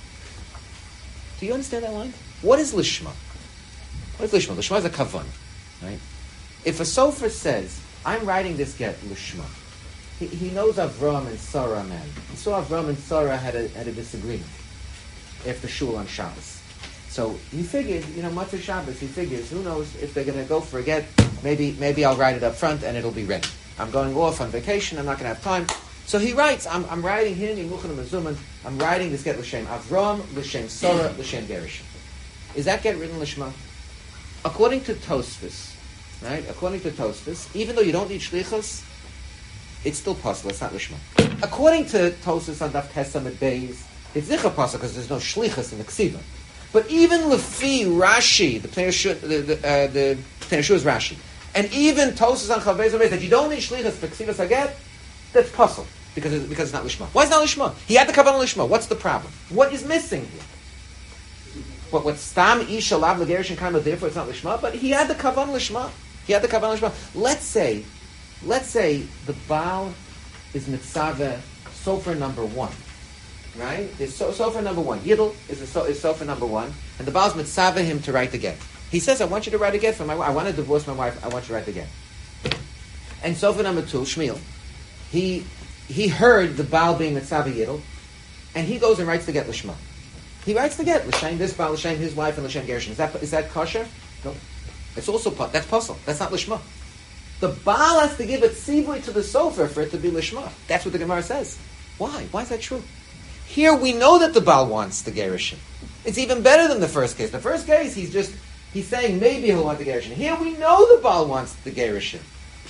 Do you understand that line? What is Lishma? What is Lishma? Lishma is a kavan, right? If a sofer says, I'm writing this get Lishma, he, he knows Avram and Sarah man. He saw Avram and Sarah had a, had a disagreement after Shul on Shabbos. So he figured, you know, Matzah Shabbos, he figures, who knows if they're going to go for a get, maybe, maybe I'll write it up front and it'll be ready. I'm going off on vacation, I'm not going to have time. So he writes, I'm, I'm writing here in Muchan Mazuman, I'm writing this get L'Shem Avram, L'Shem Sarah, L'Shem Gerishon. Is that get written L'Shma? According to Tosfos, right? According to Tosfos, even though you don't need Shlichus, it's still possible, it's not L'Shma. According to Tosfos on Daf Tesam at Beis, it's Zicha possible because there's no Shlichus in the Ksiva. But even Lefi Rashi, the Pnei Yeshua, the, the, uh, the Pnei Yeshua is Rashi, and even Tosfos on Chav Beis Amud that you don't need Shlichus for Ksivas Haget, that's possible. Because it's, because it's not Lishma. Why is it not Lishma? He had the Kavanah Lishma. What's the problem? What is missing here? What, what Stam Isha Lav Lagerish and Kaima, therefore it's not Lishma, but he had the Kavanah Lishma. He had the Kavanah Lishma. Let's say, let's say the Baal is Mitzaveh Sofer number one. Right? There's so, Sofer number one. Yidl is, a, so, is Sofer number one, and the Baal's Mitzaveh him to write the get. He says, I want you to write a get for my wife. I want to divorce my wife. I want you to write the get. And Sofer number two, Shmuel, he He heard the Baal being Mitzaveh Yidl, and he goes and writes the get Lishma. He writes the get L'Shem this Baal, L'Shem his wife, and L'Shem Gershon. Is that is that kosher? No. It's also that's puzzle. That's not Lishma. The Baal has to give a tzivui to the sofer for it to be Lishma. That's what the Gemara says. Why? Why is that true? Here we know that the Baal wants the Gershon. It's even better than the first case. The first case he's just he's saying maybe he'll want the Gershon. Here we know the Baal wants the Gershon.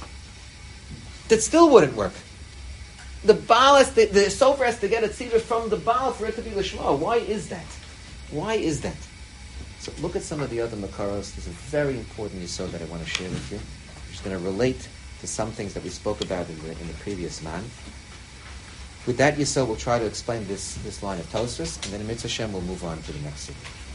That still wouldn't work. The Baal has to, the sofer has to get a tzivah from the Baal for it to be Lishma. Why is that? Why is that? So look at some of the other Makaros. There's a very important yisod that I want to share with you. I'm just going to relate to some things that we spoke about in the, in the previous man. With that yisod, we'll try to explain this, this line of Tosfos, and then in Mitzvah Hashem, we'll move on to the next one.